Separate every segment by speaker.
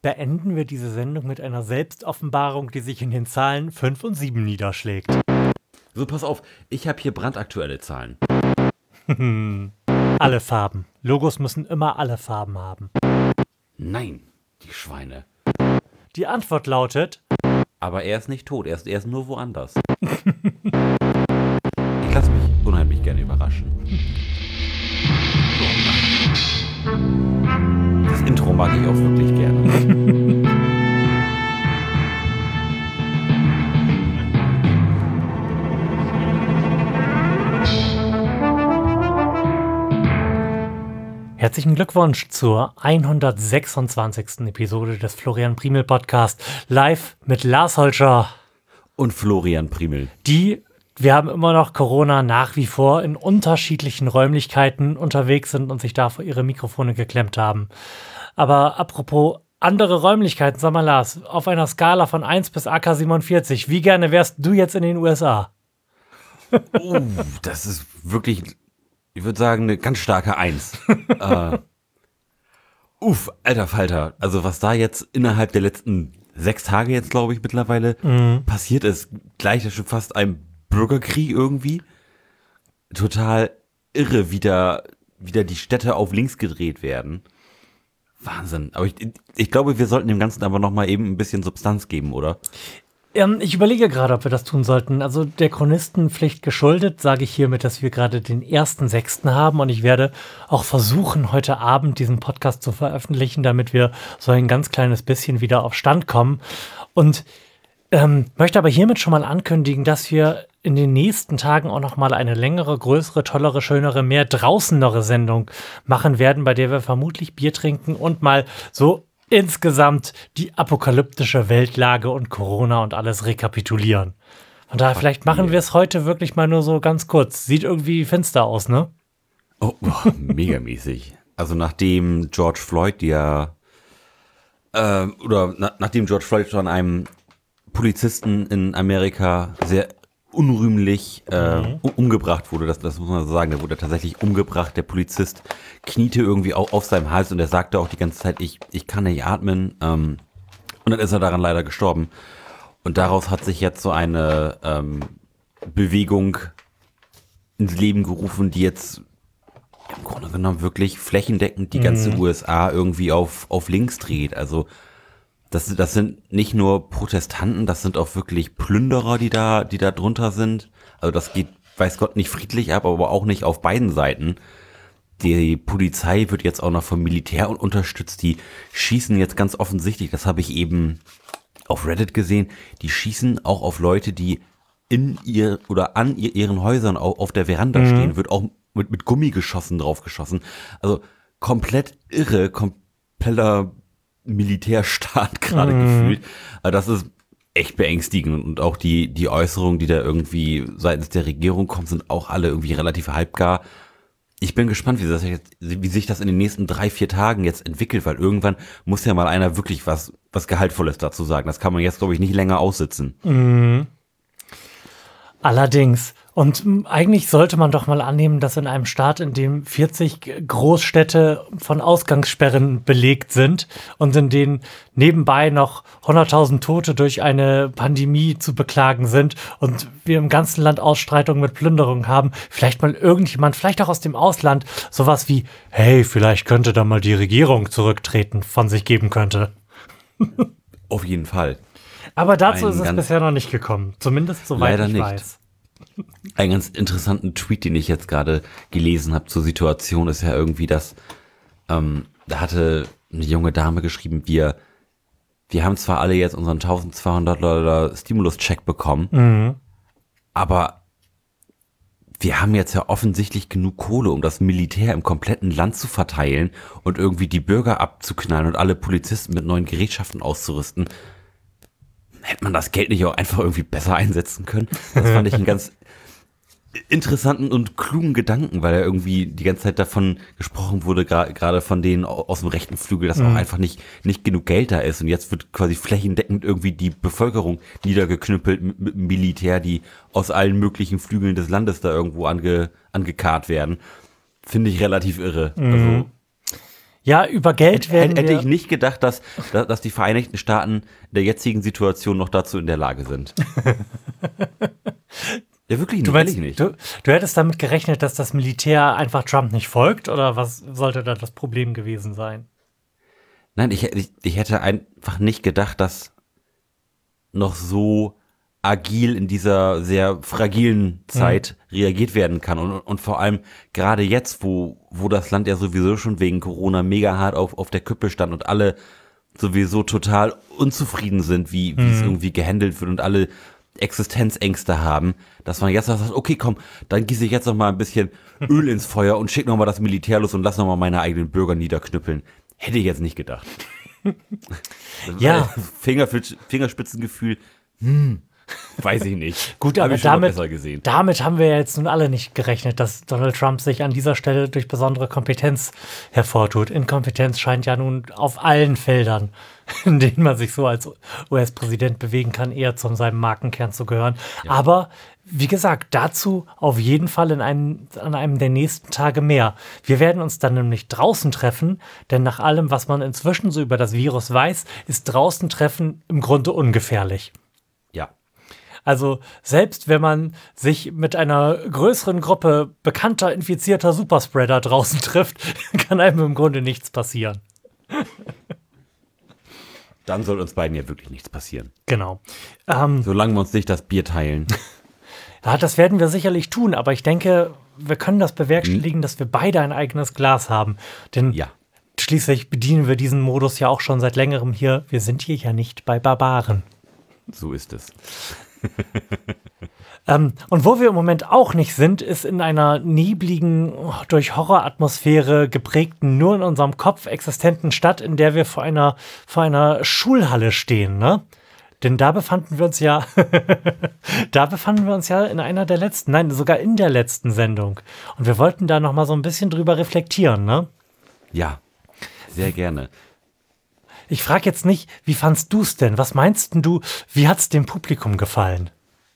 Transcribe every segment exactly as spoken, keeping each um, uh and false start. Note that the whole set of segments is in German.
Speaker 1: beenden wir diese Sendung mit einer Selbstoffenbarung, die sich in den Zahlen fünf und sieben niederschlägt.
Speaker 2: So, pass auf, ich habe hier brandaktuelle Zahlen.
Speaker 1: Alle Farben. Logos müssen immer alle Farben haben.
Speaker 2: Nein, die Schweine.
Speaker 1: Die Antwort lautet...
Speaker 2: Aber er ist nicht tot, er ist, er ist nur woanders. Ich lasse mich unheimlich gerne überraschen. Das Intro mag ich auch wirklich gerne.
Speaker 1: Herzlichen Glückwunsch zur hundertsechsundzwanzigsten Episode des Florian Primel Podcast, live mit Lars Holscher
Speaker 2: und Florian Primel.
Speaker 1: Die, wir haben immer noch Corona, nach wie vor in unterschiedlichen Räumlichkeiten unterwegs sind und sich da vor ihre Mikrofone geklemmt haben. Aber apropos andere Räumlichkeiten, sag mal Lars, auf einer Skala von eins bis A K siebenundvierzig, wie gerne wärst du jetzt in den U S A?
Speaker 2: Oh, das ist wirklich... Ich würde sagen, eine ganz starke Eins. äh, uff, alter Falter. Also was da jetzt innerhalb der letzten sechs Tage jetzt, glaube ich, mittlerweile mhm. passiert ist, gleich ja schon fast einem Bürgerkrieg irgendwie. Total irre, wie da wieder die Städte auf links gedreht werden. Wahnsinn. Aber ich, ich glaube, wir sollten dem Ganzen aber nochmal eben ein bisschen Substanz geben, oder?
Speaker 1: Ähm, ich überlege gerade, ob wir das tun sollten. Also der Chronistenpflicht geschuldet, sage ich hiermit, dass wir gerade den ersten sechsten haben und ich werde auch versuchen, heute Abend diesen Podcast zu veröffentlichen, damit wir so ein ganz kleines bisschen wieder auf Stand kommen. Und ähm, möchte aber hiermit schon mal ankündigen, dass wir in den nächsten Tagen auch noch mal eine längere, größere, tollere, schönere, mehr draußenere Sendung machen werden, bei der wir vermutlich Bier trinken und mal so insgesamt die apokalyptische Weltlage und Corona und alles rekapitulieren. Von daher, vielleicht machen wir es heute wirklich mal nur so ganz kurz. Sieht irgendwie finster aus, ne?
Speaker 2: Oh, oh megamäßig. Also nachdem George Floyd ja, äh, oder na, nachdem George Floyd von einem Polizisten in Amerika sehr unrühmlich äh, mhm. umgebracht wurde, das, das muss man so sagen, der wurde tatsächlich umgebracht, der Polizist kniete irgendwie auf, auf seinem Hals und er sagte auch die ganze Zeit, ich, ich kann nicht atmen, ähm, und dann ist er daran leider gestorben und daraus hat sich jetzt so eine ähm, Bewegung ins Leben gerufen, die jetzt im Grunde genommen wirklich flächendeckend die ganze mhm. U S A irgendwie auf, auf links dreht, also Das, das sind nicht nur Protestanten, das sind auch wirklich Plünderer, die da, die da drunter sind. Also das geht, weiß Gott, nicht friedlich ab, aber auch nicht auf beiden Seiten. Die Polizei wird jetzt auch noch vom Militär unterstützt. Die schießen jetzt ganz offensichtlich, das habe ich eben auf Reddit gesehen, die schießen auch auf Leute, die in ihr oder an ihr, ihren Häusern auf, auf der Veranda mhm. stehen, wird auch mit, mit Gummigeschossen draufgeschossen. Also komplett irre, kompletter Militärstaat gerade mm. gefühlt. Also das ist echt beängstigend und auch die die Äußerungen, die da irgendwie seitens der Regierung kommen, sind auch alle irgendwie relativ halbgar. Ich bin gespannt, wie, das jetzt, wie sich das in den nächsten drei, vier Tagen jetzt entwickelt, weil irgendwann muss ja mal einer wirklich was was Gehaltvolles dazu sagen. Das kann man jetzt, glaube ich, nicht länger aussitzen.
Speaker 1: Mm. Allerdings. Und eigentlich sollte man doch mal annehmen, dass in einem Staat, in dem vierzig Großstädte von Ausgangssperren belegt sind und in denen nebenbei noch hunderttausend Tote durch eine Pandemie zu beklagen sind und wir im ganzen Land Ausstreitungen mit Plünderungen haben, vielleicht mal irgendjemand, vielleicht auch aus dem Ausland, sowas wie, hey, vielleicht könnte da mal die Regierung zurücktreten, von sich geben könnte.
Speaker 2: Auf jeden Fall.
Speaker 1: Aber dazu Ein ist es bisher noch nicht gekommen, zumindest soweit
Speaker 2: leider
Speaker 1: ich
Speaker 2: nicht.
Speaker 1: weiß.
Speaker 2: Einen ganz interessanten Tweet, den ich jetzt gerade gelesen habe zur Situation, ist ja irgendwie, dass ähm, da hatte eine junge Dame geschrieben, wir wir haben zwar alle jetzt unseren eintausendzweihundert Dollar Stimulus-Check bekommen, mhm. aber wir haben jetzt ja offensichtlich genug Kohle, um das Militär im kompletten Land zu verteilen und irgendwie die Bürger abzuknallen und alle Polizisten mit neuen Gerätschaften auszurüsten. Hätte man das Geld nicht auch einfach irgendwie besser einsetzen können? Das fand ich einen ganz interessanten und klugen Gedanken, weil er irgendwie die ganze Zeit davon gesprochen wurde, gra- gerade von denen aus dem rechten Flügel, dass mhm. auch einfach nicht nicht genug Geld da ist. Und jetzt wird quasi flächendeckend irgendwie die Bevölkerung niedergeknüppelt mit, mit dem Militär, die aus allen möglichen Flügeln des Landes da irgendwo ange, angekarrt werden. Finde ich relativ irre. Mhm. Also
Speaker 1: Ja, über Geld werden
Speaker 2: Hätte
Speaker 1: wir...
Speaker 2: ich nicht gedacht, dass, dass die Vereinigten Staaten in der jetzigen Situation noch dazu in der Lage sind. Ja, wirklich nicht.
Speaker 1: Du meinst,
Speaker 2: nicht.
Speaker 1: Du, du hättest damit gerechnet, dass das Militär einfach Trump nicht folgt? Oder was sollte da das Problem gewesen sein?
Speaker 2: Nein, ich, ich, ich hätte einfach nicht gedacht, dass noch so agil in dieser sehr fragilen Zeit mhm. reagiert werden kann. Und, und vor allem gerade jetzt, wo, wo das Land ja sowieso schon wegen Corona mega hart auf, auf der Kippe stand und alle sowieso total unzufrieden sind, wie, wie mhm. es irgendwie gehandelt wird und alle Existenzängste haben, dass man jetzt sagt, okay, komm, dann gieße ich jetzt noch mal ein bisschen Öl ins Feuer und schicke noch mal das Militär los und lass noch mal meine eigenen Bürger niederknüppeln. Hätte ich jetzt nicht gedacht.
Speaker 1: Ja.
Speaker 2: Finger, Fingerspitzengefühl, hm, weiß ich nicht.
Speaker 1: Gut, aber damit, damit haben wir ja jetzt nun alle nicht gerechnet, dass Donald Trump sich an dieser Stelle durch besondere Kompetenz hervortut. Inkompetenz scheint ja nun auf allen Feldern, in denen man sich so als U S-Präsident bewegen kann, eher zu seinem Markenkern zu gehören. Ja. Aber wie gesagt, dazu auf jeden Fall in einem, an einem der nächsten Tage mehr. Wir werden uns dann nämlich draußen treffen, denn nach allem, was man inzwischen so über das Virus weiß, ist draußen treffen im Grunde ungefährlich.
Speaker 2: Ja.
Speaker 1: Also selbst wenn man sich mit einer größeren Gruppe bekannter, infizierter Superspreader draußen trifft, kann einem im Grunde nichts passieren.
Speaker 2: Dann soll uns beiden ja wirklich nichts passieren.
Speaker 1: Genau. Ähm,
Speaker 2: Solange wir uns nicht das Bier teilen.
Speaker 1: Ja, das werden wir sicherlich tun, aber ich denke, wir können das bewerkstelligen, hm. dass wir beide ein eigenes Glas haben. Denn
Speaker 2: ja.
Speaker 1: schließlich bedienen wir diesen Modus ja auch schon seit längerem hier. Wir sind hier ja nicht bei Barbaren.
Speaker 2: So ist es.
Speaker 1: ähm, und wo wir im Moment auch nicht sind, ist in einer nebligen, durch Horroratmosphäre geprägten, nur in unserem Kopf existenten Stadt, in der wir vor einer, vor einer Schulhalle stehen, ne? Denn da befanden wir uns ja, da befanden wir uns ja in einer der letzten, nein, sogar in der letzten Sendung. Und wir wollten da noch mal so ein bisschen drüber reflektieren, ne?
Speaker 2: Ja, sehr gerne.
Speaker 1: Ich frage jetzt nicht, wie fandst du es denn? Was meinst denn du, wie hat es dem Publikum gefallen?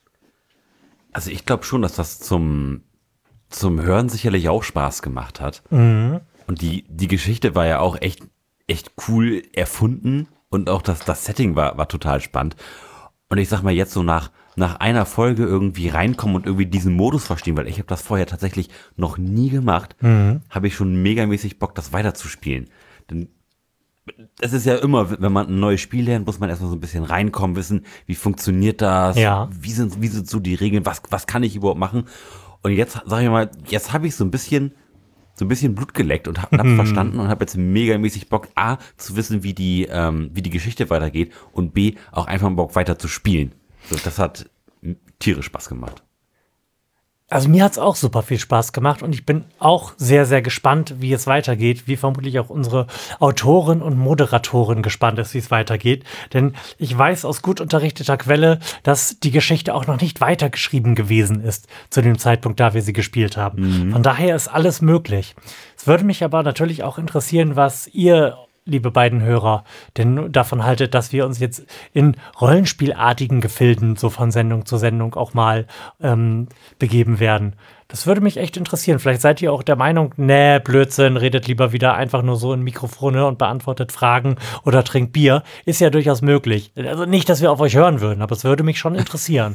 Speaker 2: Also ich glaube schon, dass das zum, zum Hören sicherlich auch Spaß gemacht hat.
Speaker 1: Mhm.
Speaker 2: Und die, die Geschichte war ja auch echt, echt cool erfunden. Und auch das, das Setting war, war total spannend. Und ich sag mal jetzt so nach, nach einer Folge irgendwie reinkommen und irgendwie diesen Modus verstehen, weil ich habe das vorher tatsächlich noch nie gemacht,
Speaker 1: mhm.
Speaker 2: habe ich schon megamäßig Bock, das weiterzuspielen. Denn es ist ja immer, wenn man ein neues Spiel lernt, muss man erstmal so ein bisschen reinkommen, wissen, wie funktioniert das,
Speaker 1: ja.
Speaker 2: wie sind, wie sind so die Regeln, was, was kann ich überhaupt machen? Und jetzt, sag ich mal, jetzt habe ich so ein bisschen so ein bisschen Blut geleckt und habe hab's verstanden und habe jetzt megamäßig Bock, A, zu wissen, wie die, ähm, wie die Geschichte weitergeht und B, auch einfach Bock weiter zu spielen. So, das hat tierisch Spaß gemacht.
Speaker 1: Also mir hat es auch super viel Spaß gemacht und ich bin auch sehr, sehr gespannt, wie es weitergeht, wie vermutlich auch unsere Autorin und Moderatorin gespannt ist, wie es weitergeht. Denn ich weiß aus gut unterrichteter Quelle, dass die Geschichte auch noch nicht weitergeschrieben gewesen ist, zu dem Zeitpunkt, da wir sie gespielt haben. Mhm. Von daher ist alles möglich. Es würde mich aber natürlich auch interessieren, was ihr, liebe beiden Hörer, denn davon haltet, dass wir uns jetzt in rollenspielartigen Gefilden so von Sendung zu Sendung auch mal ähm, begeben werden. Das würde mich echt interessieren. Vielleicht seid ihr auch der Meinung, nee, Blödsinn, redet lieber wieder einfach nur so in Mikrofone und beantwortet Fragen oder trinkt Bier. Ist ja durchaus möglich. Also nicht, dass wir auf euch hören würden, aber es würde mich schon interessieren.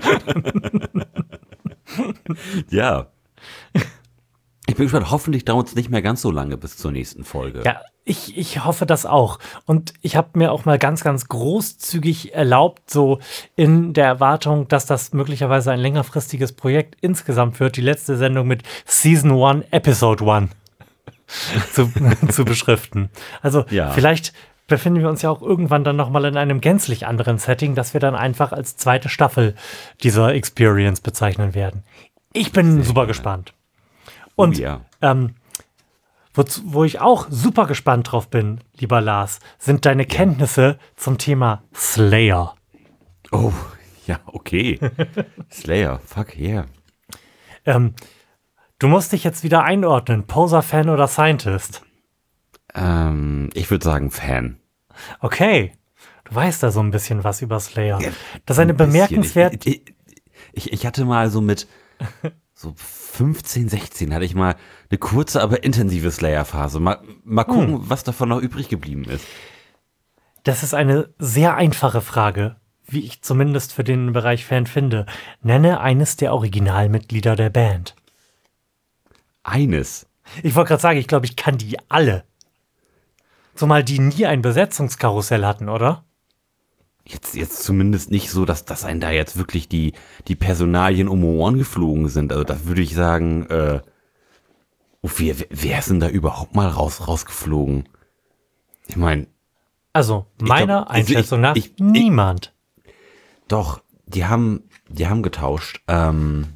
Speaker 2: Ja. Ich bin gespannt, hoffentlich dauert es nicht mehr ganz so lange bis zur nächsten Folge.
Speaker 1: Ja, ich, ich hoffe das auch. Und ich habe mir auch mal ganz, ganz großzügig erlaubt, so in der Erwartung, dass das möglicherweise ein längerfristiges Projekt insgesamt wird, die letzte Sendung mit Season one, Episode one zu, zu beschriften. Also ja. Vielleicht befinden wir uns ja auch irgendwann dann nochmal in einem gänzlich anderen Setting, das wir dann einfach als zweite Staffel dieser Experience bezeichnen werden. Ich bin Sehr super gerne. gespannt. Und
Speaker 2: oh, ja.
Speaker 1: ähm, wo, wo ich auch super gespannt drauf bin, lieber Lars, sind deine Kenntnisse zum Thema Slayer.
Speaker 2: Oh, ja, okay. Slayer, fuck yeah.
Speaker 1: Ähm, du musst dich jetzt wieder einordnen, Poser, Fan oder Scientist?
Speaker 2: Ähm, ich würde sagen Fan.
Speaker 1: Okay, du weißt da so ein bisschen was über Slayer. Das ist eine bemerkenswert...
Speaker 2: Ich, ich, ich hatte mal so mit... so fünfzehn, sechzehn hatte ich mal eine kurze, aber intensive Slayer-Phase. Mal, mal gucken, hm. was davon noch übrig geblieben ist.
Speaker 1: Das ist eine sehr einfache Frage, wie ich zumindest für den Bereich Fan finde. Nenne eines der Originalmitglieder der Band.
Speaker 2: Eines?
Speaker 1: Ich wollte gerade sagen, ich glaube, ich kann die alle. Zumal die nie ein Besetzungskarussell hatten, oder?
Speaker 2: Jetzt, jetzt zumindest nicht so, dass, dass einen da jetzt wirklich die, die Personalien um die Ohren geflogen sind. Also da würde ich sagen, äh, oh, wer, wer ist denn da überhaupt mal raus, rausgeflogen? Ich meine.
Speaker 1: Also, meiner glaub, Einschätzung ich, nach ich, niemand.
Speaker 2: Ich, doch, die haben, die haben getauscht. Ähm,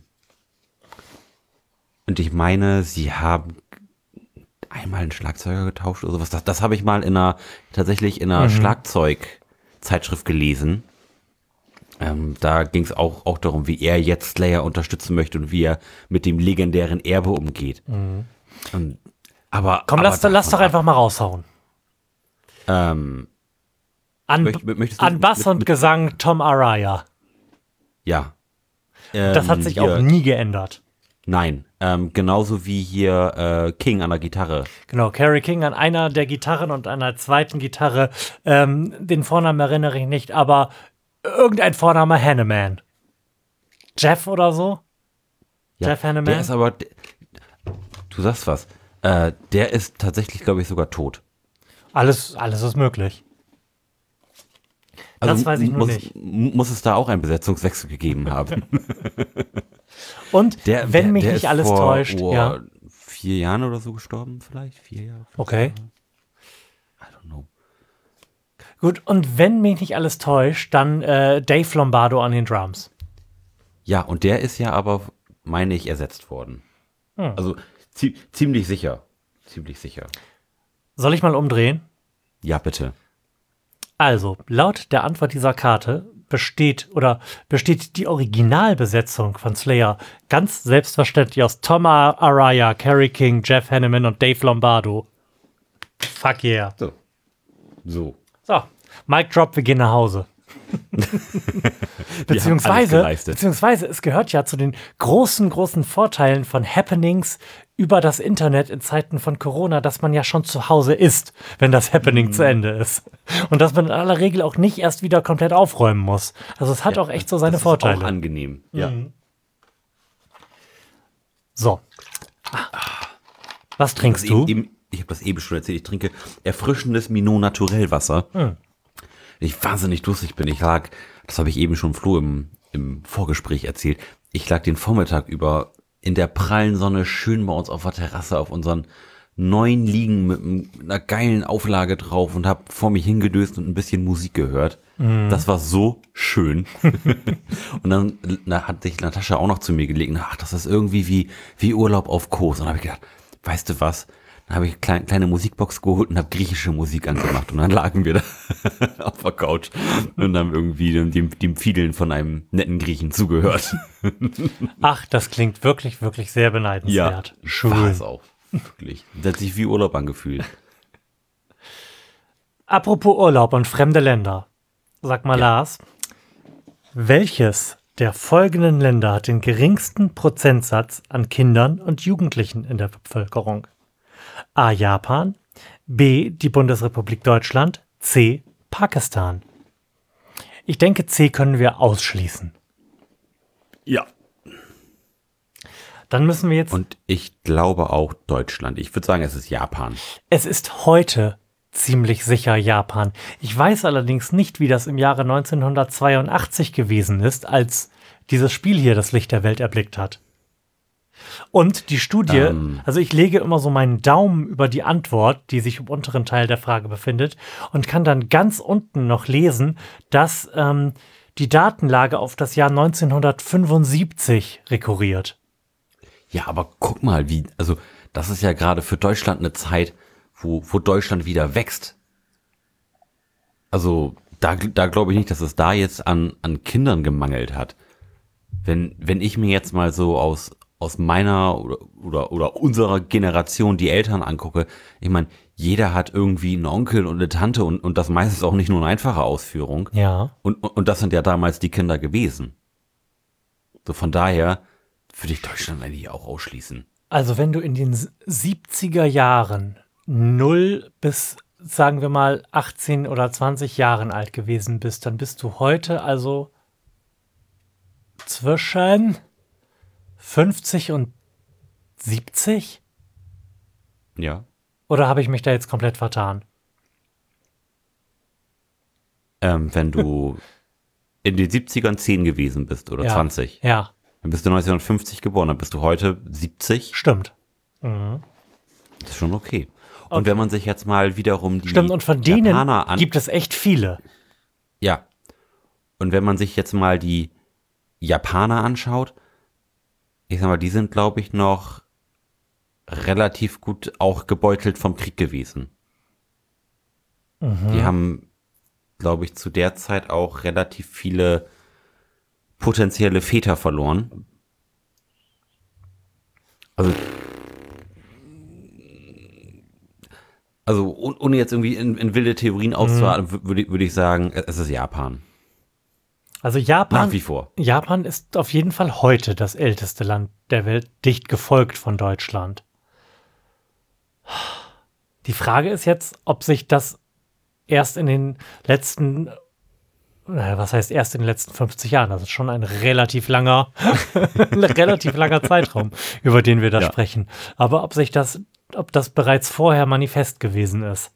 Speaker 2: und ich meine, sie haben einmal einen Schlagzeuger getauscht oder sowas. Das, das habe ich mal in einer, tatsächlich in einer mhm. Schlagzeugzeitschrift gelesen. Ähm, da ging es auch, auch darum, wie er jetzt Slayer unterstützen möchte und wie er mit dem legendären Erbe umgeht. Mhm. Und, aber
Speaker 1: Komm,
Speaker 2: aber
Speaker 1: lass, lass doch einfach mal raushauen.
Speaker 2: Ähm,
Speaker 1: an,
Speaker 2: möcht, möchtest du
Speaker 1: an Bass
Speaker 2: mit,
Speaker 1: und
Speaker 2: mit,
Speaker 1: Gesang Tom Araya.
Speaker 2: Ja.
Speaker 1: Ähm, das hat sich hier, auch nie geändert.
Speaker 2: Nein, ähm, genauso wie hier äh, King an der Gitarre.
Speaker 1: Genau, Kerry King an einer der Gitarren und an der zweiten Gitarre. Ähm, den Vornamen erinnere ich nicht, aber irgendein Vorname Hanneman. Jeff oder so?
Speaker 2: Ja,
Speaker 1: Jeff Hanneman?
Speaker 2: Der ist aber, du sagst was, äh, der ist tatsächlich, glaube ich, sogar tot.
Speaker 1: Alles, alles ist möglich.
Speaker 2: Also
Speaker 1: das weiß ich nur
Speaker 2: muss,
Speaker 1: nicht.
Speaker 2: Muss es da auch einen Besetzungswechsel gegeben haben?
Speaker 1: Und
Speaker 2: der,
Speaker 1: wenn
Speaker 2: der,
Speaker 1: mich
Speaker 2: der
Speaker 1: nicht alles
Speaker 2: vor,
Speaker 1: täuscht,
Speaker 2: oh,
Speaker 1: ja.
Speaker 2: vier Jahren oder so gestorben vielleicht? Vier Jahre?
Speaker 1: Okay.
Speaker 2: Jahre? I don't know.
Speaker 1: Gut, und wenn mich nicht alles täuscht, dann äh, Dave Lombardo an den Drums.
Speaker 2: Ja, und der ist ja aber, meine ich, ersetzt worden. Hm. Also zie- ziemlich sicher. Ziemlich sicher.
Speaker 1: Soll ich mal umdrehen?
Speaker 2: Ja, bitte.
Speaker 1: Also, laut der Antwort dieser Karte besteht oder besteht die Originalbesetzung von Slayer ganz selbstverständlich aus Tom Araya, Kerry King, Jeff Hanneman und Dave Lombardo. Fuck yeah.
Speaker 2: So. So.
Speaker 1: So, Mic Drop, wir gehen nach Hause. beziehungsweise, beziehungsweise, es gehört ja zu den großen, großen Vorteilen von Happenings über das Internet in Zeiten von Corona, dass man ja schon zu Hause ist, wenn das Happening mm. zu Ende ist. Und dass man in aller Regel auch nicht erst wieder komplett aufräumen muss. Also es hat ja, auch echt so seine
Speaker 2: das
Speaker 1: Vorteile.
Speaker 2: Ist auch angenehm, ja.
Speaker 1: Mhm. So. Was trinkst du?
Speaker 2: Eben, ich habe das eben schon erzählt, ich trinke erfrischendes Minot Naturell Wasser. Hm. Ich wahnsinnig durstig bin. Ich lag, das habe ich eben schon Flo im, im Vorgespräch erzählt, ich lag den Vormittag über in der prallen Sonne schön bei uns auf der Terrasse auf unseren neuen Liegen mit, mit einer geilen Auflage drauf und habe vor mich hingedöst und ein bisschen Musik gehört. Mm. Das war so schön. Und dann na, hat sich Natascha auch noch zu mir gelegt. Ach, das ist irgendwie wie, wie Urlaub auf Kos. Und dann habe ich gedacht, weißt du was? Dann habe ich eine kleine, kleine Musikbox geholt und habe griechische Musik angemacht. Und dann lagen wir da auf der Couch und haben irgendwie dem, dem Fiedeln von einem netten Griechen zugehört.
Speaker 1: Ach, das klingt wirklich, wirklich sehr beneidenswert.
Speaker 2: Ja, schön. War es auch. Wirklich. Das hat sich wie Urlaub angefühlt.
Speaker 1: Apropos Urlaub und fremde Länder. Sag mal, ja. Lars, welches der folgenden Länder hat den geringsten Prozentsatz an Kindern und Jugendlichen in der Bevölkerung? A. Japan, B. die Bundesrepublik Deutschland, C. Pakistan. Ich denke, C können wir ausschließen.
Speaker 2: Ja.
Speaker 1: Dann müssen wir jetzt...
Speaker 2: Und ich glaube auch Deutschland. Ich würde sagen, es ist Japan.
Speaker 1: Es ist heute ziemlich sicher Japan. Ich weiß allerdings nicht, wie das im Jahre neunzehnhundertzweiundachtzig gewesen ist, als dieses Spiel hier das Licht der Welt erblickt hat. Und die Studie, ähm. also ich lege immer so meinen Daumen über die Antwort, die sich im unteren Teil der Frage befindet, und kann dann ganz unten noch lesen, dass ähm, die Datenlage auf das Jahr neunzehnhundertfünfundsiebzig rekurriert.
Speaker 2: Ja, aber guck mal, wie, also das ist ja gerade für Deutschland eine Zeit, wo, wo Deutschland wieder wächst. Also da, da glaube ich nicht, dass es da jetzt an, an Kindern gemangelt hat. Wenn, wenn ich mir jetzt mal so aus aus meiner oder, oder, oder unserer Generation die Eltern angucke, ich meine, jeder hat irgendwie einen Onkel und eine Tante und, und das meistens auch nicht nur eine einfache Ausführung.
Speaker 1: Ja.
Speaker 2: Und, und das sind ja damals die Kinder gewesen. So von daher würde ich Deutschland eigentlich auch ausschließen.
Speaker 1: Also wenn du in den siebziger Jahren null bis, sagen wir mal, achtzehn oder zwanzig Jahren alt gewesen bist, dann bist du heute also zwischen fünfzig und siebzig?
Speaker 2: Ja.
Speaker 1: Oder habe ich mich da jetzt komplett vertan?
Speaker 2: Ähm, wenn du in den siebzigern zehn gewesen bist oder
Speaker 1: Ja.
Speaker 2: zwanzig,
Speaker 1: Ja,
Speaker 2: dann bist du neunzehnhundertfünfzig geboren, dann bist du heute siebzig.
Speaker 1: stimmt. Mhm.
Speaker 2: Das ist schon okay. Und wenn man sich jetzt mal wiederum die
Speaker 1: Stimmt, und von denen
Speaker 2: Japaner an...
Speaker 1: gibt es echt viele.
Speaker 2: Ja. Und wenn man sich jetzt mal die Japaner anschaut, ich sag mal, die sind, glaube ich, noch relativ gut auch gebeutelt vom Krieg gewesen.
Speaker 1: Mhm.
Speaker 2: Die haben, glaube ich, zu der Zeit auch relativ viele potenzielle Väter verloren. Also, also oh- ohne jetzt irgendwie in, in wilde Theorien auszuhalten, w- würde ich- würde ich sagen, es ist Japan.
Speaker 1: Also Japan,
Speaker 2: Nach wie vor.
Speaker 1: Japan ist auf jeden Fall heute das älteste Land der Welt, dicht gefolgt von Deutschland. Die Frage ist jetzt, ob sich das erst in den letzten, naja, was heißt erst in den letzten fünfzig Jahren? Das ist schon ein relativ langer, ein relativ langer Zeitraum, über den wir da
Speaker 2: Ja.
Speaker 1: sprechen. Aber ob sich das, ob das bereits vorher manifest gewesen ist.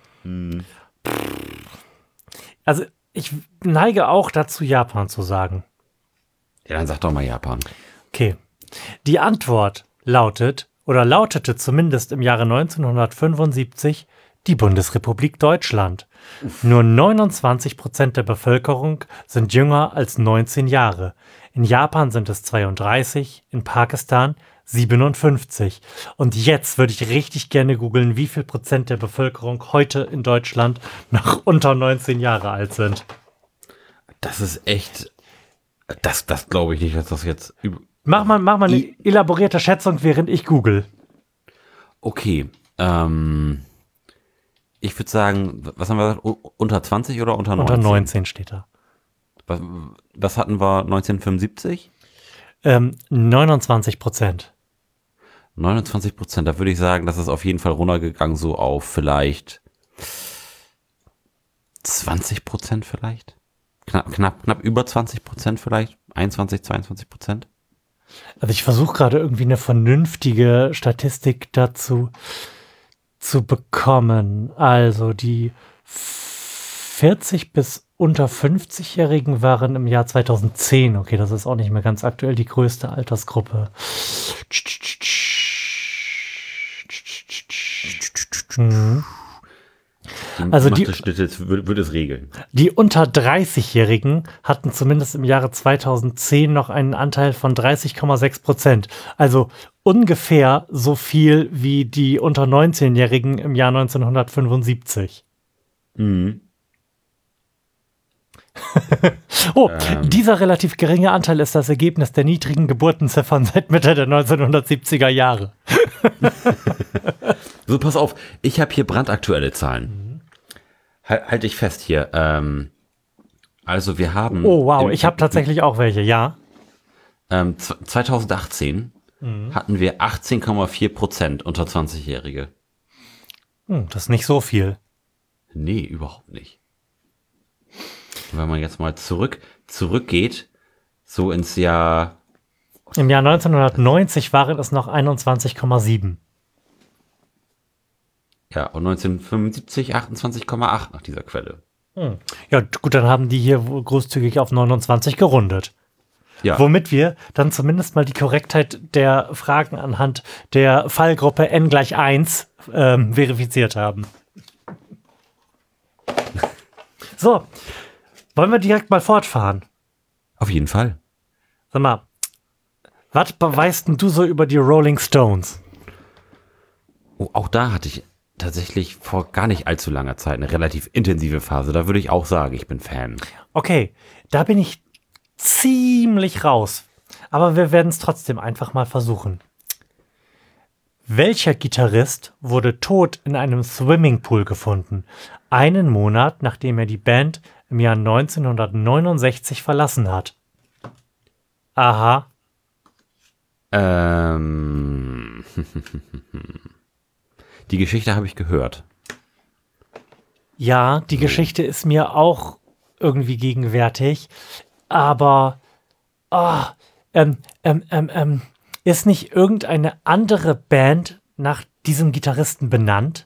Speaker 1: Also ich neige auch dazu, Japan zu sagen.
Speaker 2: Ja, dann sag doch mal Japan.
Speaker 1: Okay. Die Antwort lautet, oder lautete zumindest im Jahre neunzehnhundertfünfundsiebzig, die Bundesrepublik Deutschland. Nur neunundzwanzig Prozent der Bevölkerung sind jünger als neunzehn Jahre. In Japan sind es zweiunddreißig, in Pakistan siebenundfünfzig. Und jetzt würde ich richtig gerne googeln, wie viel Prozent der Bevölkerung heute in Deutschland noch unter neunzehn Jahre alt sind.
Speaker 2: Das ist echt, das, das glaube ich nicht, dass das jetzt üb-
Speaker 1: Mach mal, mach mal eine
Speaker 2: I-
Speaker 1: elaborierte Schätzung, während ich google.
Speaker 2: Okay, ähm, ich würde sagen, was haben wir gesagt, U- unter zwanzig oder unter neunzehn?
Speaker 1: Unter neunzehn steht da.
Speaker 2: Was, was hatten wir neunzehnhundertfünfundsiebzig?
Speaker 1: Ähm, neunundzwanzig Prozent.
Speaker 2: neunundzwanzig Prozent, da würde ich sagen, das ist auf jeden Fall runtergegangen, so auf vielleicht zwanzig Prozent vielleicht? Knapp, knapp, knapp über zwanzig Prozent vielleicht? einundzwanzig, zweiundzwanzig Prozent?
Speaker 1: Also ich versuche gerade irgendwie eine vernünftige Statistik dazu zu bekommen. Also die vierzig bis unter fünfzig-Jährigen waren im Jahr zweitausendzehn, okay, das ist auch nicht mehr ganz aktuell, die größte Altersgruppe. Mhm. Also die-
Speaker 2: Schnitte würde, würde es regeln.
Speaker 1: Die unter dreißig-Jährigen hatten zumindest im Jahre zweitausendzehn noch einen Anteil von dreißig Komma sechs Prozent. Also ungefähr so viel wie die unter neunzehn-Jährigen im Jahr neunzehnhundertfünfundsiebzig.
Speaker 2: Mhm.
Speaker 1: Oh,
Speaker 2: Ähm.
Speaker 1: dieser relativ geringe Anteil ist das Ergebnis der niedrigen Geburtenziffern seit Mitte der neunzehnhundertsiebziger Jahre.
Speaker 2: So, pass auf, ich habe hier brandaktuelle Zahlen. Halt, halt dich fest hier. Ähm, also wir haben...
Speaker 1: Oh, wow,
Speaker 2: im-
Speaker 1: ich habe tatsächlich auch welche, ja.
Speaker 2: Ähm, z- zweitausendachtzehn hatten wir achtzehn Komma vier Prozent unter zwanzig-Jährige.
Speaker 1: Hm, das ist nicht so viel.
Speaker 2: Nee, überhaupt nicht. Wenn man jetzt mal zurück zurückgeht, so ins Jahr...
Speaker 1: Im Jahr neunzehnhundertneunzig waren es noch einundzwanzig Komma sieben.
Speaker 2: Ja, und neunzehnhundertfünfundsiebzig achtundzwanzig Komma acht nach dieser Quelle.
Speaker 1: Ja, gut, dann haben die hier wohl großzügig auf neunundzwanzig gerundet.
Speaker 2: Ja,
Speaker 1: Womit wir dann zumindest mal die Korrektheit der Fragen anhand der Fallgruppe n gleich eins ähm, verifiziert haben. So, wollen wir direkt mal fortfahren?
Speaker 2: auf jeden Fall.
Speaker 1: Sag mal, was weißt denn du so über die Rolling Stones?
Speaker 2: Oh, auch da hatte ich tatsächlich vor gar nicht allzu langer Zeit eine relativ intensive Phase. Da würde ich auch sagen, ich bin Fan.
Speaker 1: Okay, da bin ich ziemlich raus. Aber wir werden es trotzdem einfach mal versuchen. Welcher Gitarrist wurde tot in einem Swimmingpool gefunden? Einen Monat, nachdem er die Band im Jahr neunzehnhundertneunundsechzig verlassen hat. Aha.
Speaker 2: Ähm, die Geschichte habe ich gehört.
Speaker 1: Ja, die Geschichte ist mir auch irgendwie gegenwärtig, aber oh, ähm, ähm, ähm, ähm, ist nicht irgendeine andere Band nach diesem Gitarristen benannt?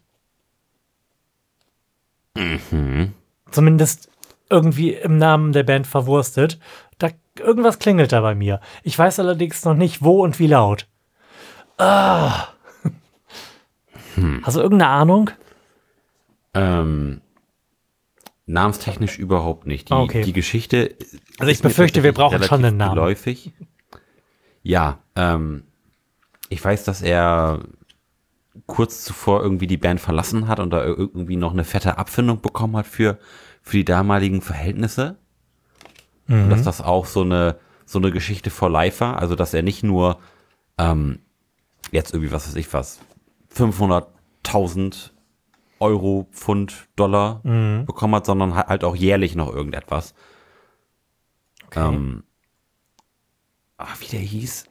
Speaker 2: Mhm.
Speaker 1: Zumindest irgendwie im Namen der Band verwurstet. Da irgendwas klingelt da bei mir. Ich weiß allerdings noch nicht, wo und wie laut. Ah.
Speaker 2: Hm.
Speaker 1: Hast du irgendeine Ahnung?
Speaker 2: Ähm, Namenstechnisch überhaupt nicht. Die,
Speaker 1: Okay.
Speaker 2: die Geschichte.
Speaker 1: Also ich
Speaker 2: ist mir
Speaker 1: befürchte, wir
Speaker 2: tatsächlich
Speaker 1: brauchen schon
Speaker 2: relativ
Speaker 1: einen Namen.
Speaker 2: Geläufig. Ja, ähm, ich weiß, dass er kurz zuvor irgendwie die Band verlassen hat und da irgendwie noch eine fette Abfindung bekommen hat für, für die damaligen Verhältnisse.
Speaker 1: Mhm.
Speaker 2: Und dass das auch so eine, so eine Geschichte for life war. Also, dass er nicht nur ähm, jetzt irgendwie, was weiß ich was, fünfhunderttausend Euro, Pfund, Dollar
Speaker 1: Mhm.
Speaker 2: bekommen hat, sondern halt auch jährlich noch irgendetwas.
Speaker 1: Okay.
Speaker 2: Ähm, ach, wie der hieß?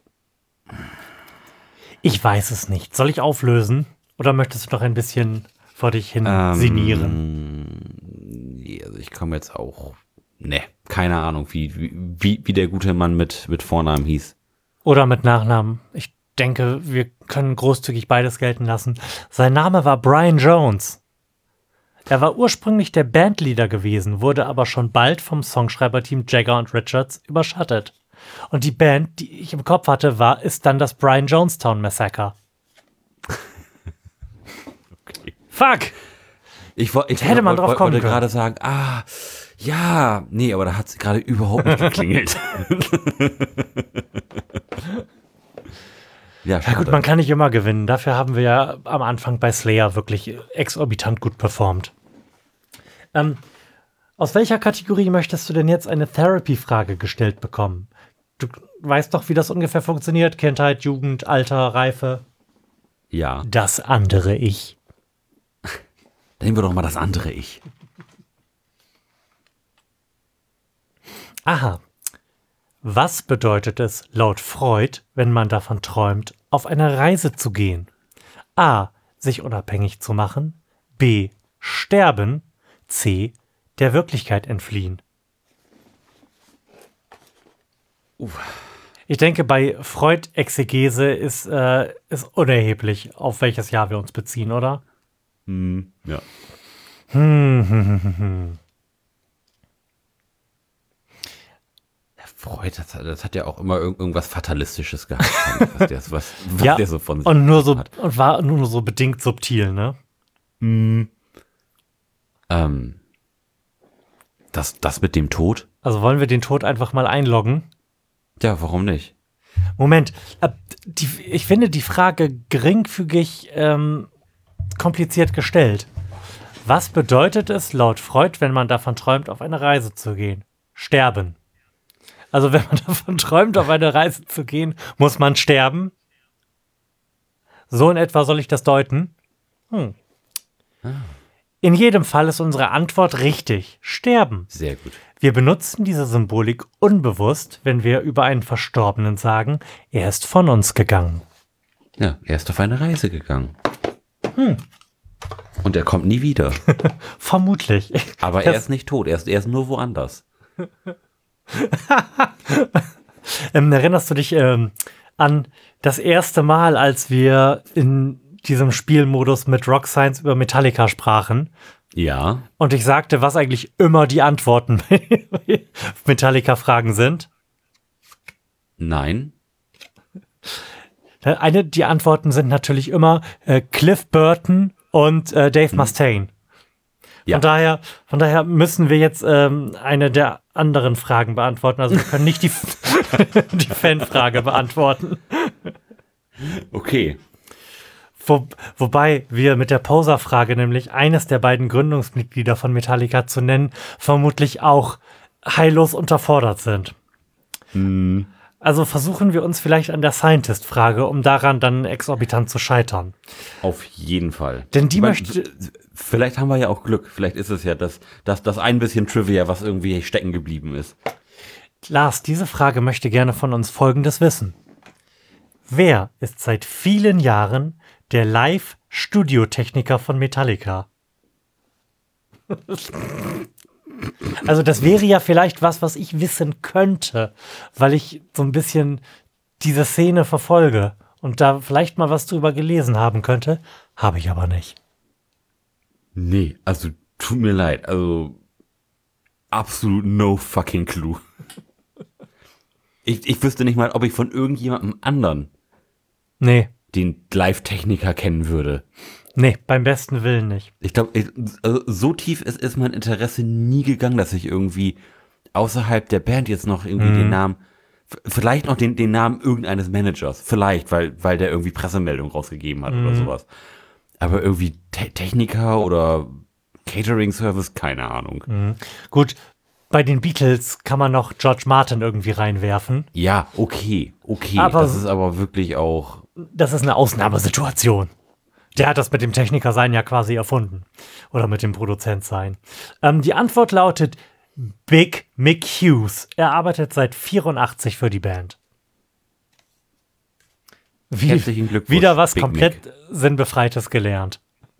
Speaker 1: Ich weiß es nicht. Soll ich auflösen? Oder möchtest du noch ein bisschen vor dich hin
Speaker 2: Ähm,
Speaker 1: sinnieren?
Speaker 2: nee, also ich komme jetzt auch. Ne, keine Ahnung, wie, wie, wie der gute Mann mit, mit Vornamen hieß.
Speaker 1: Oder mit Nachnamen? Ich denke, wir können großzügig beides gelten lassen. Sein Name war Brian Jones. Er war ursprünglich der Bandleader gewesen, wurde aber schon bald vom Songschreiberteam Jagger und Richards überschattet. Und die Band, die ich im Kopf hatte, war, ist dann das Brian Jonestown Massacre.
Speaker 2: Okay.
Speaker 1: Fuck!
Speaker 2: Ich, wo, ich
Speaker 1: Hätte man drauf
Speaker 2: wollte
Speaker 1: kommen
Speaker 2: wollte
Speaker 1: können.
Speaker 2: gerade sagen, ah, ja, nee, aber da hat es gerade überhaupt nicht geklingelt. ja,
Speaker 1: Ja
Speaker 2: schade.
Speaker 1: gut, man kann nicht immer gewinnen. Dafür haben wir ja am Anfang bei Slayer wirklich exorbitant gut performt. Ähm, aus welcher Kategorie möchtest du denn jetzt eine Therapy-Frage gestellt bekommen? Du weißt doch, wie das ungefähr funktioniert. Kindheit, Jugend, Alter, Reife.
Speaker 2: Ja,
Speaker 1: Das andere Ich.
Speaker 2: nehmen wir doch mal das andere Ich.
Speaker 1: Aha. Was bedeutet es laut Freud, wenn man davon träumt, auf eine Reise zu gehen? A. Sich unabhängig zu machen. B. Sterben. C. Der Wirklichkeit entfliehen.
Speaker 2: Uff.
Speaker 1: Ich denke, bei Freud-Exegese ist, äh, ist unerheblich, auf welches Jahr wir uns beziehen, oder?
Speaker 2: Hm, ja.
Speaker 1: Hm, hm, hm, hm.
Speaker 2: Freud, das, das hat ja auch immer irg irgendwas Fatalistisches gehabt, was der, was, was
Speaker 1: Ja,
Speaker 2: der so von sich
Speaker 1: und nur so
Speaker 2: hat.
Speaker 1: und war nur so bedingt subtil, ne?
Speaker 2: Hm. Ähm, das, das mit dem Tod?
Speaker 1: Also wollen wir den Tod einfach mal einloggen?
Speaker 2: Ja, warum nicht?
Speaker 1: Moment, äh, die, ich finde die Frage geringfügig ähm, kompliziert gestellt. Was bedeutet es laut Freud, wenn man davon träumt, auf eine Reise zu gehen? Sterben. Also wenn man davon träumt, auf eine Reise zu gehen, muss man sterben? So in etwa soll ich das deuten? Hm. In jedem Fall ist unsere Antwort richtig. Sterben.
Speaker 2: Sehr gut.
Speaker 1: Wir benutzen diese Symbolik unbewusst, wenn wir über einen Verstorbenen sagen, er ist von uns gegangen.
Speaker 2: Ja, er ist auf eine Reise gegangen.
Speaker 1: Hm.
Speaker 2: Und er kommt nie wieder.
Speaker 1: Vermutlich.
Speaker 2: Aber
Speaker 1: Das-
Speaker 2: er ist nicht tot, er ist, er ist nur woanders.
Speaker 1: Ähm, erinnerst du dich ähm, an das erste Mal, als wir in diesem Spielmodus mit Rock Science über Metallica sprachen
Speaker 2: Ja.
Speaker 1: und ich sagte, was eigentlich immer die Antworten bei Metallica-Fragen sind?
Speaker 2: Nein.
Speaker 1: Eine, die Antworten sind natürlich immer äh, Cliff Burton und äh, Dave Mustaine.
Speaker 2: Ja.
Speaker 1: Von daher, von daher müssen wir jetzt ähm, eine der anderen Fragen beantworten. Also wir können nicht die, die Fanfrage beantworten.
Speaker 2: Okay.
Speaker 1: Wo, wobei wir mit der Poser-Frage nämlich eines der beiden Gründungsmitglieder von Metallica zu nennen, vermutlich auch heillos unterfordert sind.
Speaker 2: Hm.
Speaker 1: Also versuchen wir uns vielleicht an der Scientist-Frage, um daran dann exorbitant zu scheitern.
Speaker 2: Auf jeden Fall.
Speaker 1: Denn die
Speaker 2: Ich mein,
Speaker 1: möchte-
Speaker 2: Vielleicht haben wir ja auch Glück. Vielleicht ist es ja das, das, das ein bisschen Trivia, was irgendwie stecken geblieben ist.
Speaker 1: Lars, diese Frage möchte gerne von uns Folgendes wissen. Wer ist seit vielen Jahren der Live-Studiotechniker von Metallica? Also das wäre ja vielleicht was, was ich wissen könnte, weil ich so ein bisschen diese Szene verfolge und da vielleicht mal was drüber gelesen haben könnte. Habe ich aber nicht.
Speaker 2: Nee, also tut mir leid. Also absolut no fucking clue. Ich, ich wüsste nicht mal, ob ich von irgendjemandem anderen
Speaker 1: Nee,
Speaker 2: den Live-Techniker kennen würde.
Speaker 1: nee, beim besten Willen nicht.
Speaker 2: Ich glaube, also so tief ist, ist mein Interesse nie gegangen, dass ich irgendwie außerhalb der Band jetzt noch irgendwie
Speaker 1: Mhm.
Speaker 2: den Namen, f- vielleicht noch den, den Namen irgendeines Managers, vielleicht, weil, weil der irgendwie Pressemeldung rausgegeben hat oder sowas. Aber irgendwie Te Techniker oder Catering-Service, keine Ahnung.
Speaker 1: Mhm. Gut, bei den Beatles kann man noch George Martin irgendwie reinwerfen.
Speaker 2: Ja, okay, okay.
Speaker 1: Aber-
Speaker 2: das ist aber wirklich auch,
Speaker 1: Das ist eine Ausnahmesituation. Der hat das mit dem Techniker sein ja quasi erfunden. Oder mit dem Produzent sein. Ähm, die Antwort lautet Big Mick Hughes. Er arbeitet seit vierundachtzig für die Band. Wie,
Speaker 2: Herzlichen Glückwunsch,
Speaker 1: wieder was
Speaker 2: Big
Speaker 1: komplett Sinnbefreites gelernt.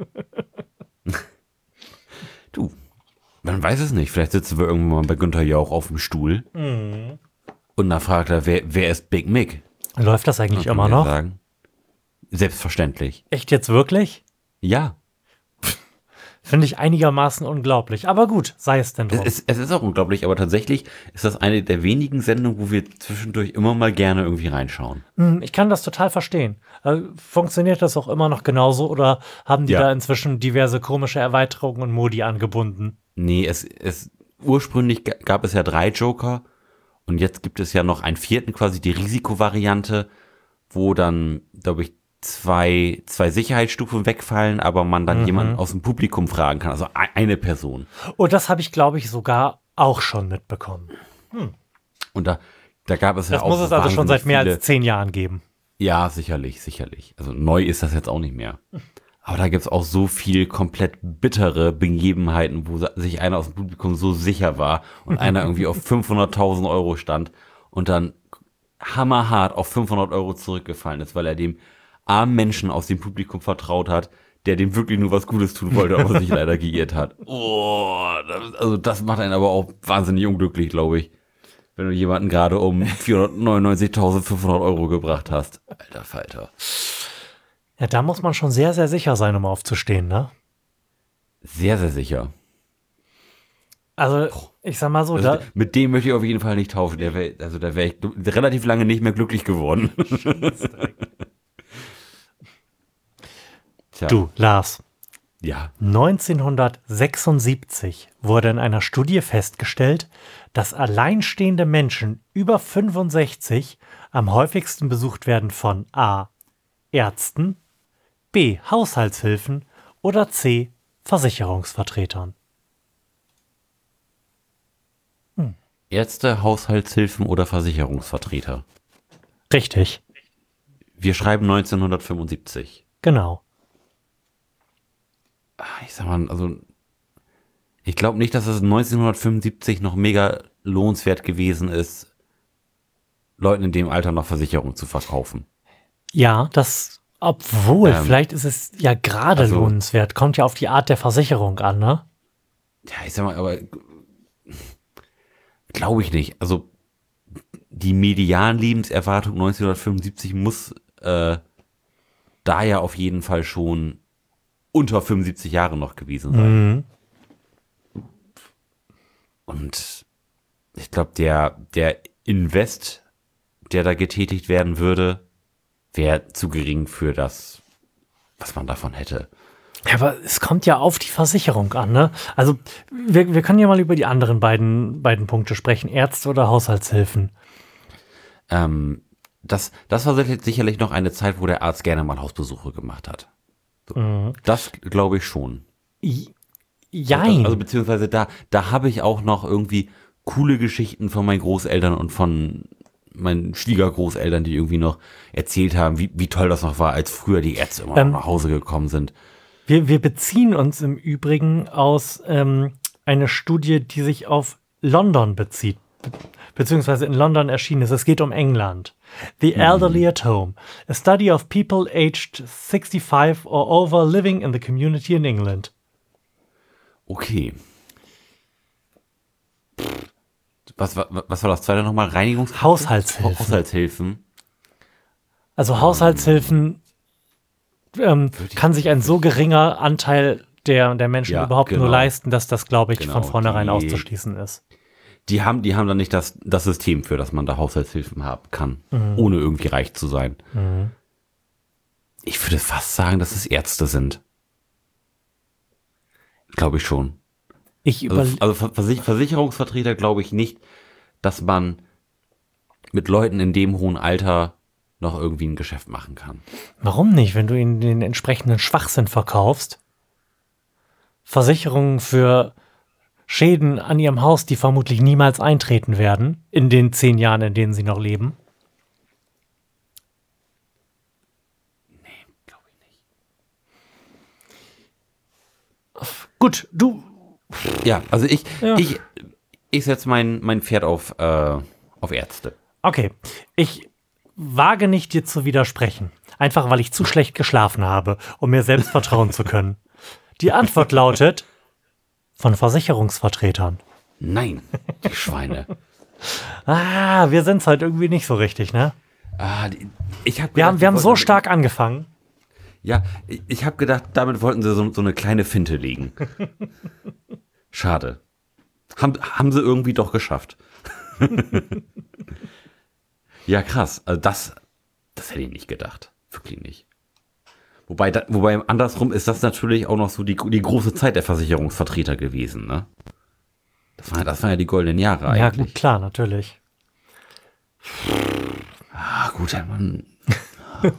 Speaker 2: du, man weiß es nicht. Vielleicht sitzen wir irgendwann mal bei Günther Jauch auf dem Stuhl und da fragt er, wer, wer ist Big Mick?
Speaker 1: Läuft das eigentlich
Speaker 2: Dann
Speaker 1: immer
Speaker 2: kann er
Speaker 1: noch?
Speaker 2: Sagen, selbstverständlich.
Speaker 1: Echt jetzt wirklich?
Speaker 2: Ja,
Speaker 1: Finde ich einigermaßen unglaublich. Aber gut, sei es denn
Speaker 2: es,
Speaker 1: drum.
Speaker 2: es, es ist auch unglaublich, aber tatsächlich ist das eine der wenigen Sendungen, wo wir zwischendurch immer mal gerne irgendwie reinschauen.
Speaker 1: Hm, Ich kann das total verstehen. Äh, Funktioniert das auch immer noch genauso oder haben die
Speaker 2: Ja.
Speaker 1: da inzwischen diverse komische Erweiterungen und Modi angebunden?
Speaker 2: Nee, es, es ursprünglich ga- gab es ja drei Joker und jetzt gibt es ja noch einen vierten, quasi die Risikovariante, wo dann, glaube ich, zwei, zwei Sicherheitsstufen wegfallen, aber man dann jemanden aus dem Publikum fragen kann, also ei- eine Person.
Speaker 1: Und das habe ich, glaube ich, sogar auch schon mitbekommen.
Speaker 2: Und da, da gab es ja
Speaker 1: Das
Speaker 2: auch
Speaker 1: muss es also schon
Speaker 2: wahnsinnig
Speaker 1: seit mehr
Speaker 2: viele,
Speaker 1: als zehn Jahren geben.
Speaker 2: Ja, sicherlich, sicherlich. Also neu ist das jetzt auch nicht mehr. Aber da gibt's auch so viel komplett bittere Begebenheiten, wo sa- sich einer aus dem Publikum so sicher war und einer irgendwie auf fünfhunderttausend Euro stand und dann hammerhart auf fünfhundert Euro zurückgefallen ist, weil er dem armen Menschen aus dem Publikum vertraut hat, der dem wirklich nur was Gutes tun wollte, aber sich leider geirrt hat. Oh, das, also das macht einen aber auch wahnsinnig unglücklich, glaube ich. Wenn du jemanden gerade um vierhundertneunundneunzigtausendfünfhundert Euro gebracht hast. Alter Falter.
Speaker 1: Ja, da muss man schon sehr, sehr sicher sein, um aufzustehen, ne?
Speaker 2: Sehr, sehr sicher.
Speaker 1: Also, ich sag mal so,
Speaker 2: Also,
Speaker 1: da,
Speaker 2: mit dem möchte ich auf jeden Fall nicht tauschen. Der wär, also da wäre ich gl- relativ lange nicht mehr glücklich geworden. Tja,
Speaker 1: du, Lars,
Speaker 2: ja.
Speaker 1: neunzehnhundertsechsundsiebzig wurde in einer Studie festgestellt, dass alleinstehende Menschen über fünfundsechzig am häufigsten besucht werden von A. Ärzten, B. Haushaltshilfen oder C. Versicherungsvertretern.
Speaker 2: Ärzte, Haushaltshilfen oder Versicherungsvertreter.
Speaker 1: Richtig,
Speaker 2: Wir schreiben neunzehnhundertfünfundsiebzig.
Speaker 1: genau.
Speaker 2: Ah, Ich sag mal, also ich glaube nicht, dass es neunzehnhundertfünfundsiebzig noch mega lohnenswert gewesen ist, Leuten in dem Alter noch Versicherungen zu verkaufen.
Speaker 1: Ja, das, obwohl,
Speaker 2: Ähm,
Speaker 1: vielleicht ist es ja gerade
Speaker 2: also-
Speaker 1: lohnenswert. Kommt ja auf die Art der Versicherung an, ne?
Speaker 2: Ja, ich sag mal, aber glaube ich nicht. Also die Median-Lebenserwartung neunzehnhundertfünfundsiebzig muss äh, da ja auf jeden Fall schon unter fünfundsiebzig Jahre noch gewesen sein.
Speaker 1: Mhm.
Speaker 2: Und ich glaube, der, der Invest, der da getätigt werden würde, wäre zu gering für das, was man davon hätte.
Speaker 1: Ja, aber es kommt ja auf die Versicherung an, ne? Also, wir, wir können ja mal über die anderen beiden, beiden Punkte sprechen. Ärzte oder Haushaltshilfen.
Speaker 2: Ähm, das, das war sicher- sicherlich noch eine Zeit, wo der Arzt gerne mal Hausbesuche gemacht hat. So. Das glaube ich schon.
Speaker 1: I- Jein.
Speaker 2: Also beziehungsweise da, da habe ich auch noch irgendwie coole Geschichten von meinen Großeltern und von meinen Schwiegergroßeltern, die irgendwie noch erzählt haben, wie, wie toll das noch war, als früher die Ärzte immer
Speaker 1: Ähm,
Speaker 2: noch nach Hause gekommen sind.
Speaker 1: wir, wir beziehen uns im Übrigen aus ähm, einer Studie, die sich auf London bezieht. beziehungsweise in London erschienen ist. Es geht um England. The Elderly at Home. A study of people aged sixty-five or over living in the community in England.
Speaker 2: Okay. Was, was, was war das zweite nochmal? Reinigungs-
Speaker 1: Haushaltshilfen.
Speaker 2: Haushaltshilfen.
Speaker 1: Also Haushaltshilfen ähm, kann sich ein so geringer Anteil der, der Menschen
Speaker 2: Ja,
Speaker 1: überhaupt
Speaker 2: genau.
Speaker 1: nur leisten, dass das, glaube ich,
Speaker 2: Genau,
Speaker 1: von vornherein
Speaker 2: die-
Speaker 1: auszuschließen ist.
Speaker 2: Die haben, die haben dann nicht das, das System für, dass man da Haushaltshilfen haben kann,
Speaker 1: Mhm.
Speaker 2: ohne irgendwie reich zu sein.
Speaker 1: Mhm.
Speaker 2: Ich würde fast sagen, dass es Ärzte sind. Glaube ich schon.
Speaker 1: Ich über
Speaker 2: Also, also Versich- Versicherungsvertreter glaube ich nicht, dass man mit Leuten in dem hohen Alter noch irgendwie ein Geschäft machen kann.
Speaker 1: Warum nicht, wenn du ihnen den entsprechenden Schwachsinn verkaufst? Versicherungen für Schäden an ihrem Haus, die vermutlich niemals eintreten werden, in den zehn Jahren, in denen sie noch leben.
Speaker 2: Glaube ich nicht.
Speaker 1: Gut, du.
Speaker 2: Ja, also ich,
Speaker 1: Ja.
Speaker 2: ich, ich setze mein, mein Pferd auf, äh, auf Ärzte.
Speaker 1: Okay, ich wage nicht, dir zu widersprechen. Einfach, weil ich zu schlecht geschlafen habe, um mir selbst vertrauen zu können. Die Antwort lautet von Versicherungsvertretern.
Speaker 2: Nein, die Schweine.
Speaker 1: Ah, wir sind's halt irgendwie nicht so richtig, ne?
Speaker 2: ah, die, ich hab
Speaker 1: Wir
Speaker 2: gedacht,
Speaker 1: haben,
Speaker 2: die
Speaker 1: wir haben so
Speaker 2: wollten-
Speaker 1: stark angefangen.
Speaker 2: Ja, ich, ich habe gedacht, damit wollten sie so, so eine kleine Finte legen. Schade. Haben, haben sie irgendwie doch geschafft. Ja, krass. Also das, das hätte ich nicht gedacht. Wirklich nicht. Wobei, da, wobei andersrum ist das natürlich auch noch so die, die große Zeit der Versicherungsvertreter gewesen, ne? Das waren, das waren ja die goldenen Jahre
Speaker 1: Ja,
Speaker 2: eigentlich.
Speaker 1: gut, klar, natürlich.
Speaker 2: Ah, gut, hätte man, hätte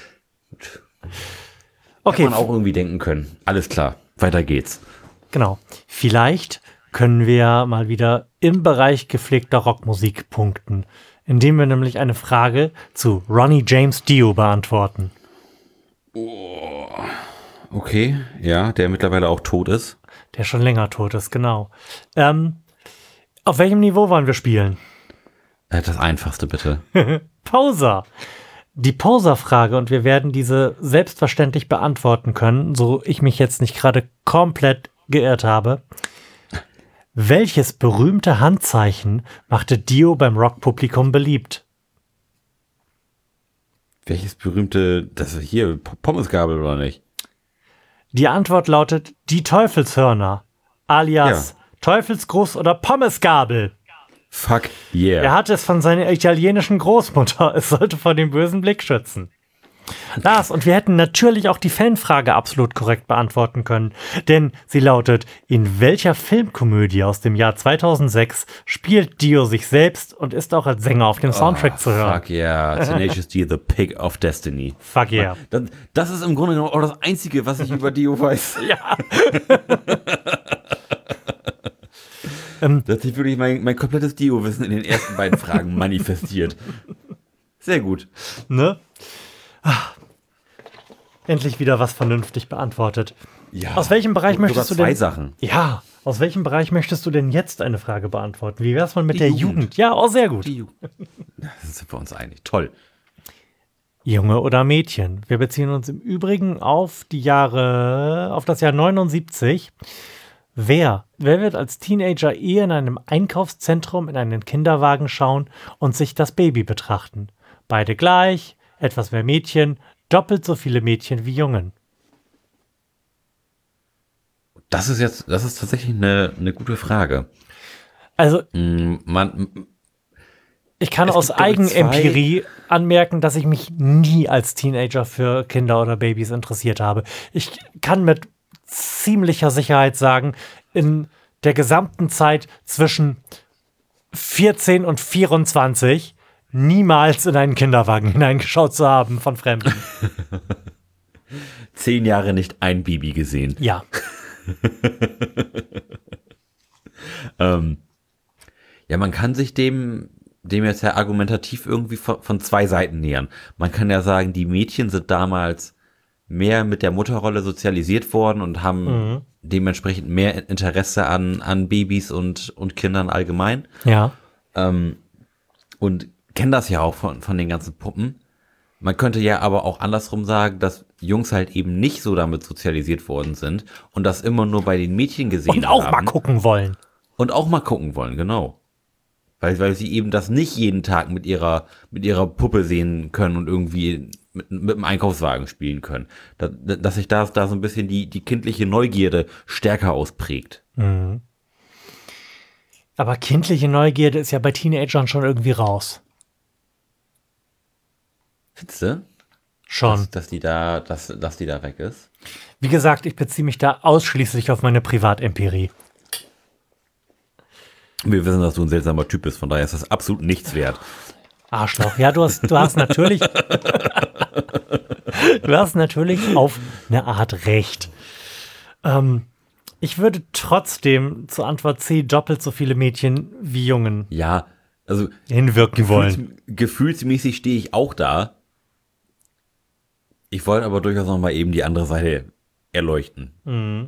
Speaker 1: Okay,
Speaker 2: man auch irgendwie denken können. Alles klar, weiter geht's.
Speaker 1: genau. Vielleicht können wir mal wieder im Bereich gepflegter Rockmusik punkten, indem wir nämlich eine Frage zu Ronnie James Dio beantworten.
Speaker 2: Okay, ja, der mittlerweile auch tot ist.
Speaker 1: Der schon länger tot ist, genau. Ähm, auf welchem Niveau wollen wir spielen?
Speaker 2: Äh, Das Einfachste bitte.
Speaker 1: Poser. Die Poser-Frage, und wir werden diese selbstverständlich beantworten können, so ich mich jetzt nicht gerade komplett geirrt habe. Welches berühmte Handzeichen machte Dio beim Rockpublikum beliebt?
Speaker 2: Welches berühmte, das ist hier, P- Pommesgabel oder nicht?
Speaker 1: Die Antwort lautet die Teufelshörner, alias Teufelsgruß oder Pommesgabel.
Speaker 2: Fuck yeah.
Speaker 1: Er hatte es von seiner italienischen Großmutter. Es sollte vor dem bösen Blick schützen. Lars, und wir hätten natürlich auch die Fanfrage absolut korrekt beantworten können, denn sie lautet: In welcher Filmkomödie aus dem Jahr zweitausendsechs spielt Dio sich selbst und ist auch als Sänger auf dem Soundtrack
Speaker 2: Ah,
Speaker 1: zu hören?
Speaker 2: Fuck yeah. Tenacious D, The Pig of Destiny.
Speaker 1: Fuck yeah.
Speaker 2: Das, das ist im Grunde genommen auch das Einzige, was ich über Dio weiß.
Speaker 1: Ja.
Speaker 2: Da hat sich wirklich mein, mein komplettes Dio-Wissen in den ersten beiden Fragen manifestiert. Sehr gut.
Speaker 1: Ne? Ah. Endlich wieder was vernünftig beantwortet.
Speaker 2: Ja.
Speaker 1: Aus welchem Bereich
Speaker 2: Sogar
Speaker 1: möchtest du
Speaker 2: zwei
Speaker 1: denn?
Speaker 2: Sachen.
Speaker 1: Ja, aus welchem Bereich möchtest du denn jetzt eine Frage beantworten? Wie wär's mal mit
Speaker 2: Die
Speaker 1: der
Speaker 2: Jugend.
Speaker 1: Jugend? Ja, oh, sehr gut.
Speaker 2: Die Ju- Da sind wir uns einig. Toll.
Speaker 1: Junge oder Mädchen? Wir beziehen uns im Übrigen auf die Jahre, auf das Jahr neunundsiebzig. Wer? Wer wird als Teenager eher in einem Einkaufszentrum in einen Kinderwagen schauen und sich das Baby betrachten? Beide gleich, etwas mehr Mädchen, doppelt so viele Mädchen wie Jungen.
Speaker 2: Das ist jetzt, das ist tatsächlich eine, eine gute Frage.
Speaker 1: Also
Speaker 2: Mm, Man,
Speaker 1: ich kann
Speaker 2: Es
Speaker 1: aus
Speaker 2: gibt, glaub ich,
Speaker 1: Eigenempirie anmerken, dass ich mich nie als Teenager für Kinder oder Babys interessiert habe. Ich kann mit ziemlicher Sicherheit sagen, in der gesamten Zeit zwischen vierzehn und vierundzwanzig niemals in einen Kinderwagen hineingeschaut zu haben von Fremden.
Speaker 2: zehn Jahre nicht ein Baby gesehen.
Speaker 1: Ja,
Speaker 2: Ähm, ja, man kann sich dem, dem jetzt ja argumentativ irgendwie von, von zwei Seiten nähern. Man kann ja sagen, die Mädchen sind damals mehr mit der Mutterrolle sozialisiert worden und haben dementsprechend mehr Interesse an, an Babys und, und Kindern allgemein.
Speaker 1: ja.
Speaker 2: Ähm, und kenne das ja auch von, von den ganzen Puppen. Man könnte ja aber auch andersrum sagen, dass Jungs halt eben nicht so damit sozialisiert worden sind und das immer nur bei den Mädchen gesehen
Speaker 1: Und auch
Speaker 2: haben.
Speaker 1: mal gucken wollen.
Speaker 2: Und auch mal gucken wollen, genau. Weil, weil sie eben das nicht jeden Tag mit ihrer, mit ihrer Puppe sehen können und irgendwie mit, mit dem Einkaufswagen spielen können. Da, dass sich da, da so ein bisschen die, die kindliche Neugierde stärker ausprägt.
Speaker 1: Mhm. Aber kindliche Neugierde ist ja bei Teenagern schon irgendwie raus.
Speaker 2: Findest du?
Speaker 1: Schon.
Speaker 2: Dass, dass die da, dass, dass die da weg ist?
Speaker 1: Wie gesagt, ich beziehe mich da ausschließlich auf meine Privatempirie.
Speaker 2: Wir wissen, dass du ein seltsamer Typ bist, von daher ist das absolut nichts wert.
Speaker 1: Arschloch. Ja, du hast, du hast natürlich, du hast natürlich auf eine Art recht. Ähm, ich würde trotzdem zur Antwort C doppelt so viele Mädchen wie Jungen
Speaker 2: Ja, also
Speaker 1: hinwirken wollen.
Speaker 2: gefühls, gefühlsmäßig stehe ich auch da. Ich wollte aber durchaus noch mal eben die andere Seite erleuchten.
Speaker 1: Mhm.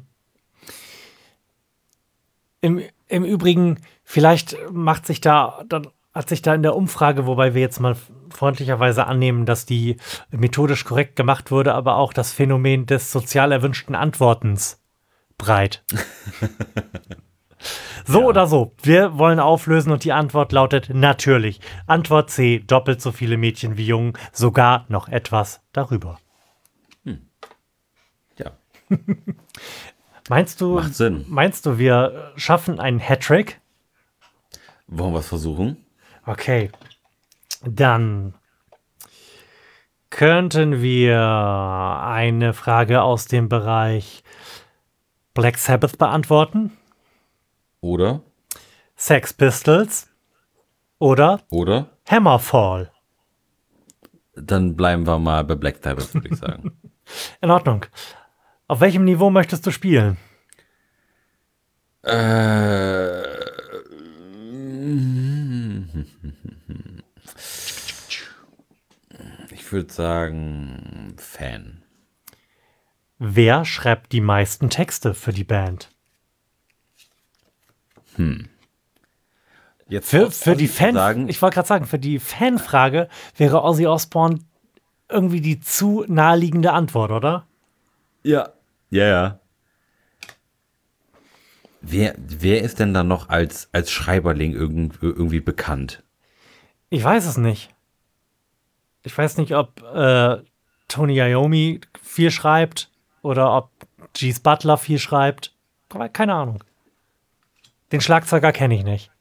Speaker 1: Im, Im Übrigen, vielleicht macht sich da, dann hat sich da in der Umfrage, wobei wir jetzt mal freundlicherweise annehmen, dass die methodisch korrekt gemacht wurde, aber auch das Phänomen des sozial erwünschten Antwortens breit. So
Speaker 2: Ja.
Speaker 1: oder so, wir wollen auflösen und die Antwort lautet natürlich. Antwort C, doppelt so viele Mädchen wie Jungen, sogar noch etwas darüber.
Speaker 2: Ja,
Speaker 1: Meinst du,
Speaker 2: macht Sinn.
Speaker 1: meinst du, wir schaffen einen Hattrick?
Speaker 2: Wollen wir es versuchen?
Speaker 1: Okay, dann könnten wir eine Frage aus dem Bereich Black Sabbath beantworten,
Speaker 2: Oder?
Speaker 1: Sex Pistols oder
Speaker 2: Oder?
Speaker 1: Hammerfall.
Speaker 2: Dann bleiben wir mal bei Black Sabbath, würde ich sagen.
Speaker 1: In Ordnung. Auf welchem Niveau möchtest du spielen?
Speaker 2: äh, ich würde sagen Fan.
Speaker 1: Wer schreibt die meisten Texte für die Band?
Speaker 2: Jetzt
Speaker 1: Für,
Speaker 2: aus-
Speaker 1: für die
Speaker 2: aus-
Speaker 1: Fan,
Speaker 2: sagen,
Speaker 1: ich wollte gerade sagen, für die Fanfrage wäre Ozzy Osbourne irgendwie die zu naheliegende Antwort, oder?
Speaker 2: ja, ja, ja. Wer, wer ist denn da noch als, als Schreiberling irgend, irgendwie bekannt?
Speaker 1: Ich weiß es nicht. Ich weiß nicht, ob äh, Tony Iommi viel schreibt oder ob Geese Butler viel schreibt. Aber keine Ahnung. Den Schlagzeuger kenne ich nicht.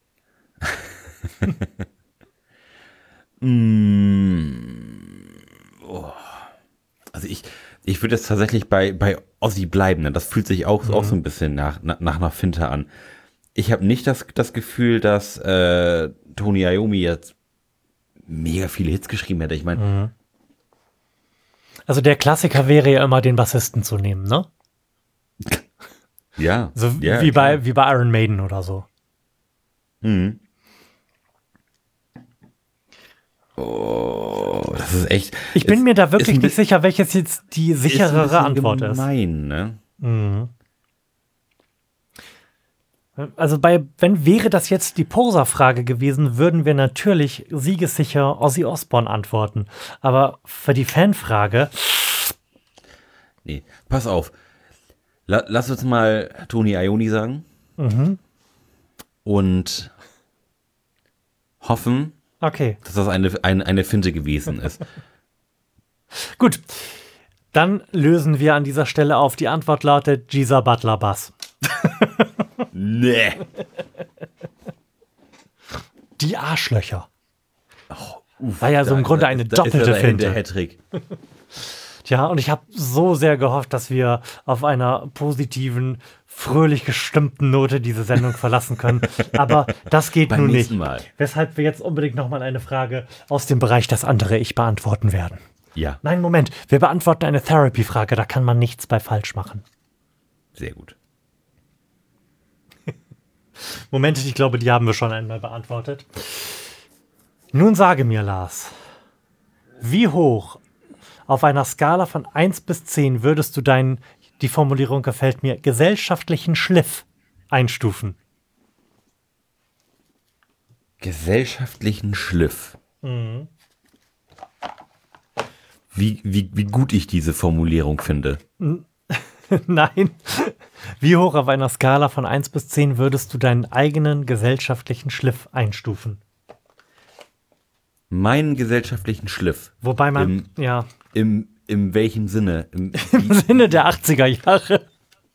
Speaker 2: Also ich, ich würde jetzt tatsächlich bei, bei Ozzy bleiben. Ne? Das fühlt sich auch, auch so ein bisschen nach, nach, nach einer Finte an. Ich habe nicht das, das Gefühl, dass äh, Tony Iommi jetzt mega viele Hits geschrieben hätte. Ich meine,
Speaker 1: Also der Klassiker wäre ja immer, den Bassisten zu nehmen, ne?
Speaker 2: ja.
Speaker 1: So
Speaker 2: ja,
Speaker 1: wie,
Speaker 2: klar.
Speaker 1: bei, wie bei Iron Maiden oder so.
Speaker 2: Mhm. Oh, das ist echt.
Speaker 1: Ich bin
Speaker 2: ist-
Speaker 1: mir da
Speaker 2: ist
Speaker 1: wirklich
Speaker 2: ein
Speaker 1: nicht sicher, welches jetzt die
Speaker 2: ist ein
Speaker 1: sicherere
Speaker 2: bisschen
Speaker 1: Antwort ist.
Speaker 2: gemein, ne?
Speaker 1: Mhm. Also bei, wenn wäre das jetzt die Poser-Frage gewesen, würden wir natürlich siegessicher Ozzy Osbourne antworten. Aber für die Fanfrage,
Speaker 2: Nee, pass auf. La, lass uns mal Tony Iommi sagen.
Speaker 1: Mhm.
Speaker 2: Und hoffen,
Speaker 1: okay,
Speaker 2: dass das eine, eine, eine Finte gewesen ist.
Speaker 1: gut. Dann lösen wir an dieser Stelle auf. Die Antwort lautet Geezer Butler Bass.
Speaker 2: Nee.
Speaker 1: Die Arschlöcher. War ja so im
Speaker 2: Da-
Speaker 1: Grunde
Speaker 2: da-
Speaker 1: eine
Speaker 2: da ist
Speaker 1: doppelte
Speaker 2: ja der-
Speaker 1: Finte.
Speaker 2: Der Hattrick.
Speaker 1: Tja, und ich habe so sehr gehofft, dass wir auf einer positiven, fröhlich gestimmten Note diese Sendung verlassen können. Aber das geht
Speaker 2: Beim
Speaker 1: nun nicht.
Speaker 2: nächsten Mal.
Speaker 1: Weshalb wir jetzt unbedingt nochmal eine Frage aus dem Bereich das andere Ich beantworten werden.
Speaker 2: Ja,
Speaker 1: Nein, Moment. Wir beantworten eine Therapy-Frage. Da kann man nichts bei falsch machen.
Speaker 2: sehr gut.
Speaker 1: Moment, ich glaube, die haben wir schon einmal beantwortet. Nun sage mir, Lars, wie hoch auf einer Skala von eins bis zehn würdest du deinen, die Formulierung gefällt mir, gesellschaftlichen Schliff einstufen?
Speaker 2: gesellschaftlichen Schliff.
Speaker 1: Mhm.
Speaker 2: Wie, wie, wie gut ich diese Formulierung finde.
Speaker 1: Nein. Wie hoch auf einer Skala von eins bis zehn würdest du deinen eigenen gesellschaftlichen Schliff einstufen?
Speaker 2: Meinen gesellschaftlichen Schliff.
Speaker 1: Wobei man,
Speaker 2: Im,
Speaker 1: ja.
Speaker 2: Im, im welchem Sinne? Im,
Speaker 1: Im Sinne der achtziger Jahre.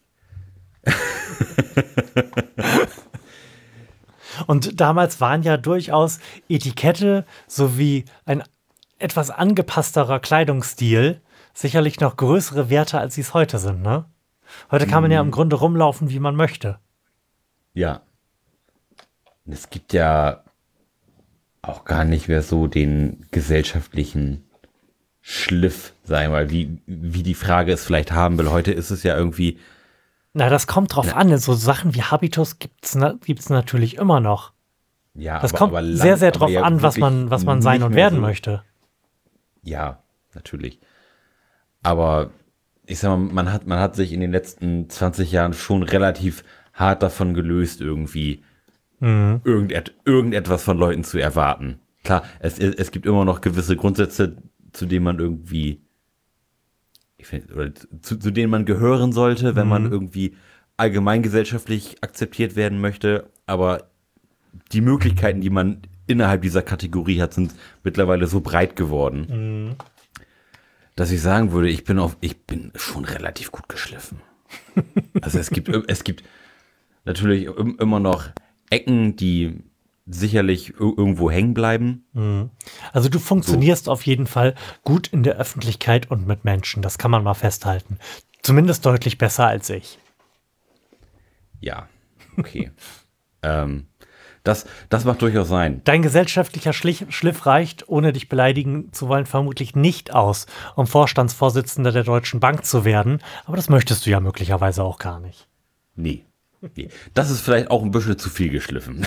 Speaker 1: Und damals waren ja durchaus Etikette sowie ein etwas angepassterer Kleidungsstil sicherlich noch größere Werte, als sie es heute sind, ne? Heute kann man ja im Grunde rumlaufen, wie man möchte.
Speaker 2: Ja. Es gibt ja auch gar nicht mehr so den gesellschaftlichen Schliff, sag ich mal, wie, wie die Frage es vielleicht haben will. Heute ist es ja irgendwie.
Speaker 1: Na, das kommt drauf an. So Sachen wie Habitus gibt's, na, gibt's natürlich immer noch.
Speaker 2: Ja,
Speaker 1: das
Speaker 2: aber,
Speaker 1: kommt
Speaker 2: aber lang,
Speaker 1: sehr, sehr drauf
Speaker 2: ja
Speaker 1: an, was man, was man sein und werden so möchte.
Speaker 2: Ja, natürlich. Aber ich sag mal, man hat, man hat sich in den letzten zwanzig Jahren schon relativ hart davon gelöst, irgendwie mhm. irgendet, irgendetwas von Leuten zu erwarten. Klar, es, es gibt immer noch gewisse Grundsätze, zu denen man irgendwie, ich find, oder zu, zu denen man gehören sollte, wenn mhm. man irgendwie allgemeingesellschaftlich akzeptiert werden möchte. Aber die Möglichkeiten, die man innerhalb dieser Kategorie hat, sind mittlerweile so breit geworden, mhm. dass ich sagen würde, ich bin auf, ich bin schon relativ gut geschliffen. Also es gibt, es gibt natürlich immer noch Ecken, die sicherlich irgendwo hängen bleiben.
Speaker 1: Mhm. Also du funktionierst so auf jeden Fall gut in der Öffentlichkeit und mit Menschen. Das kann man mal festhalten. Zumindest deutlich besser als ich.
Speaker 2: Ja, okay. ähm, das, das macht durchaus sein.
Speaker 1: Dein gesellschaftlicher Schliff, Schliff reicht, ohne dich beleidigen zu wollen, vermutlich nicht aus, um Vorstandsvorsitzender der Deutschen Bank zu werden. Aber das möchtest du ja möglicherweise auch gar nicht.
Speaker 2: Nee. nee. Das ist vielleicht auch ein bisschen zu viel geschliffen.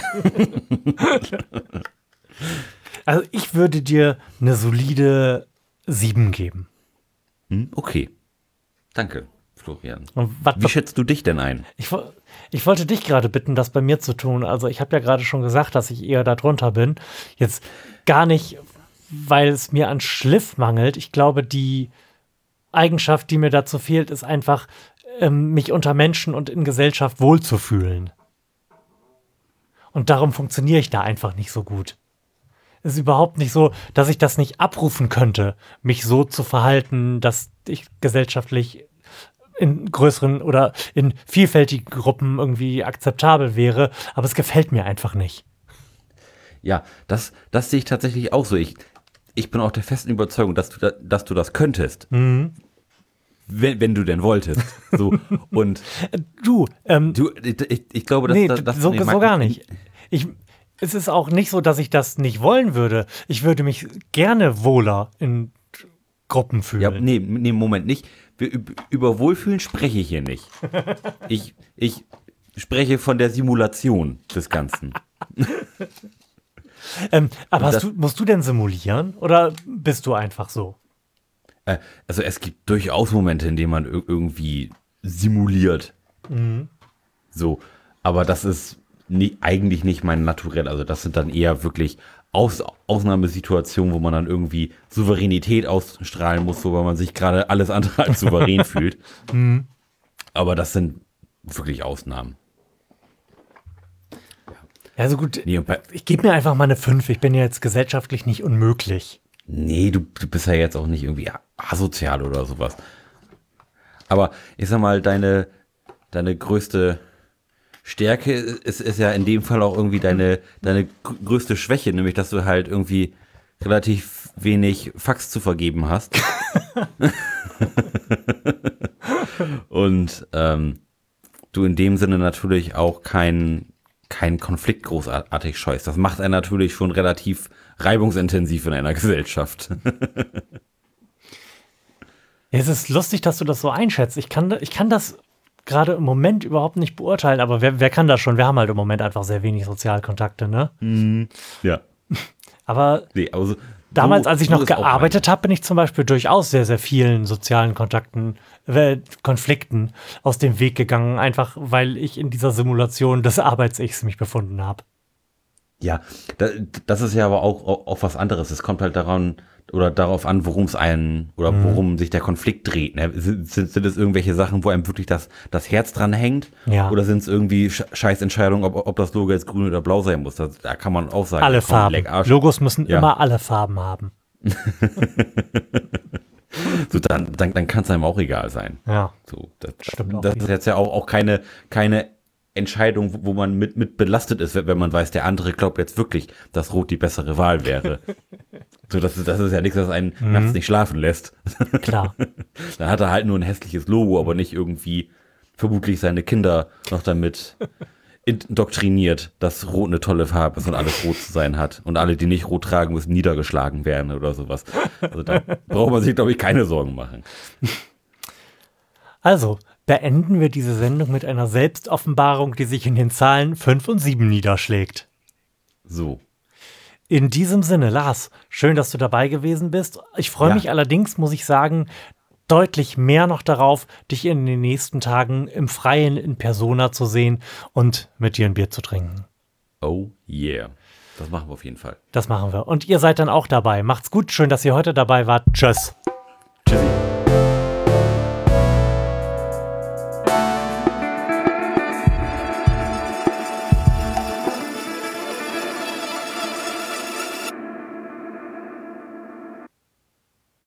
Speaker 1: Also ich würde dir eine solide sieben geben.
Speaker 2: Hm, okay. Danke, Florian.
Speaker 1: Was,
Speaker 2: Wie schätzt du dich denn ein?
Speaker 1: Ich, ich wollte dich gerade bitten, das bei mir zu tun. Also ich habe ja gerade schon gesagt, dass ich eher da drunter bin. Jetzt gar nicht, weil es mir an Schliff mangelt. Ich glaube, die Eigenschaft, die mir dazu fehlt, ist einfach, ähm, mich unter Menschen und in Gesellschaft wohlzufühlen. Und darum funktioniere ich da einfach nicht so gut. Es ist überhaupt nicht so, dass ich das nicht abrufen könnte, mich so zu verhalten, dass ich gesellschaftlich in größeren oder in vielfältigen Gruppen irgendwie akzeptabel wäre, aber es gefällt mir einfach nicht.
Speaker 2: Ja, das, das sehe ich tatsächlich auch so. Ich, ich bin auch der festen Überzeugung, dass du, da, dass du das könntest. Mhm. Wenn, wenn du denn wolltest. So, und
Speaker 1: du, ähm,
Speaker 2: du ich, ich glaube, dass
Speaker 1: nee,
Speaker 2: das, das
Speaker 1: so, so gar nicht. Ich, es ist auch nicht so, dass ich das nicht wollen würde. Ich würde mich gerne wohler in Gruppen fühlen.
Speaker 2: Ja, nee, nee, Moment, nicht. Über Wohlfühlen spreche ich hier nicht. Ich, ich spreche von der Simulation des Ganzen.
Speaker 1: ähm, aber hast du, musst du denn simulieren oder bist du einfach so?
Speaker 2: Äh, also es gibt durchaus Momente, in denen man ir- irgendwie simuliert. Mhm. So, aber das ist nie, eigentlich nicht mein Naturell. Also das sind dann eher wirklich Aus, Ausnahmesituationen, wo man dann irgendwie Souveränität ausstrahlen muss, wobei man sich gerade alles andere als souverän fühlt. Mhm. Aber das sind wirklich Ausnahmen.
Speaker 1: Ja, also gut, nee, ich gebe mir einfach mal eine fünf. Ich bin ja jetzt gesellschaftlich nicht unmöglich.
Speaker 2: Nee, du, du bist ja jetzt auch nicht irgendwie asozial oder sowas. Aber ich sag mal, deine, deine größte Stärke ist, ist ja in dem Fall auch irgendwie deine, deine größte Schwäche, nämlich dass du halt irgendwie relativ wenig Fax zu vergeben hast. Und ähm, du in dem Sinne natürlich auch keinen kein Konflikt großartig scheust. Das macht einen natürlich schon relativ reibungsintensiv in einer Gesellschaft.
Speaker 1: Ja, es ist lustig, dass du das so einschätzt. Ich kann, ich kann das gerade im Moment überhaupt nicht beurteilen, aber wer, wer kann das schon? Wir haben halt im Moment einfach sehr wenig Sozialkontakte, ne?
Speaker 2: Mm, ja.
Speaker 1: Aber
Speaker 2: nee, also,
Speaker 1: damals,
Speaker 2: so,
Speaker 1: als ich
Speaker 2: so
Speaker 1: noch gearbeitet habe, bin ich zum Beispiel durchaus sehr, sehr vielen sozialen Kontakten, äh, Konflikten aus dem Weg gegangen, einfach weil ich in dieser Simulation des Arbeits-Ichs mich befunden habe.
Speaker 2: Ja, da, das ist ja aber auch, auch, auch was anderes. Es kommt halt daran oder darauf an, worum es einen oder
Speaker 1: Mhm.
Speaker 2: worum sich der Konflikt dreht. Ne? Sind, sind sind es irgendwelche Sachen, wo einem wirklich das, das Herz dran hängt?
Speaker 1: Ja.
Speaker 2: Oder sind es irgendwie Sch- Scheißentscheidungen, ob, ob das Logo jetzt grün oder blau sein muss? Das, da kann man auch sagen,
Speaker 1: Alle
Speaker 2: komm,
Speaker 1: Farben.
Speaker 2: leck Arsch.
Speaker 1: Logos müssen
Speaker 2: Ja.
Speaker 1: immer alle Farben haben.
Speaker 2: So, dann, dann, dann kann es einem auch egal sein.
Speaker 1: Ja.
Speaker 2: So, das,
Speaker 1: Stimmt auch
Speaker 2: das ist
Speaker 1: wieder.
Speaker 2: jetzt ja auch, auch keine, keine Entscheidung, wo- wo man mit, mit belastet ist, wenn wenn man weiß, der andere glaubt jetzt wirklich, dass Rot die bessere Wahl wäre. So, das ist, das ist ja nichts, das einen
Speaker 1: Mhm.
Speaker 2: nachts nicht schlafen lässt.
Speaker 1: Klar.
Speaker 2: Dann hat er halt nur ein hässliches Logo, aber nicht irgendwie vermutlich seine Kinder noch damit indoktriniert, dass Rot eine tolle Farbe ist und alles rot zu sein hat. Und alle, die nicht rot tragen, müssen niedergeschlagen werden oder sowas. Also da braucht man sich, glaube ich, keine Sorgen machen.
Speaker 1: Also, beenden wir diese Sendung mit einer Selbstoffenbarung, die sich in den Zahlen fünf und sieben niederschlägt.
Speaker 2: So.
Speaker 1: In diesem Sinne, Lars, schön, dass du dabei gewesen bist. Ich freue
Speaker 2: Ja.
Speaker 1: mich allerdings, muss ich sagen, deutlich mehr noch darauf, dich in den nächsten Tagen im Freien in Persona zu sehen und mit dir ein Bier zu trinken.
Speaker 2: Oh yeah. Das machen wir auf jeden Fall.
Speaker 1: Das machen wir. Und ihr seid dann auch dabei. Macht's gut, schön, dass ihr heute dabei wart. Tschüss.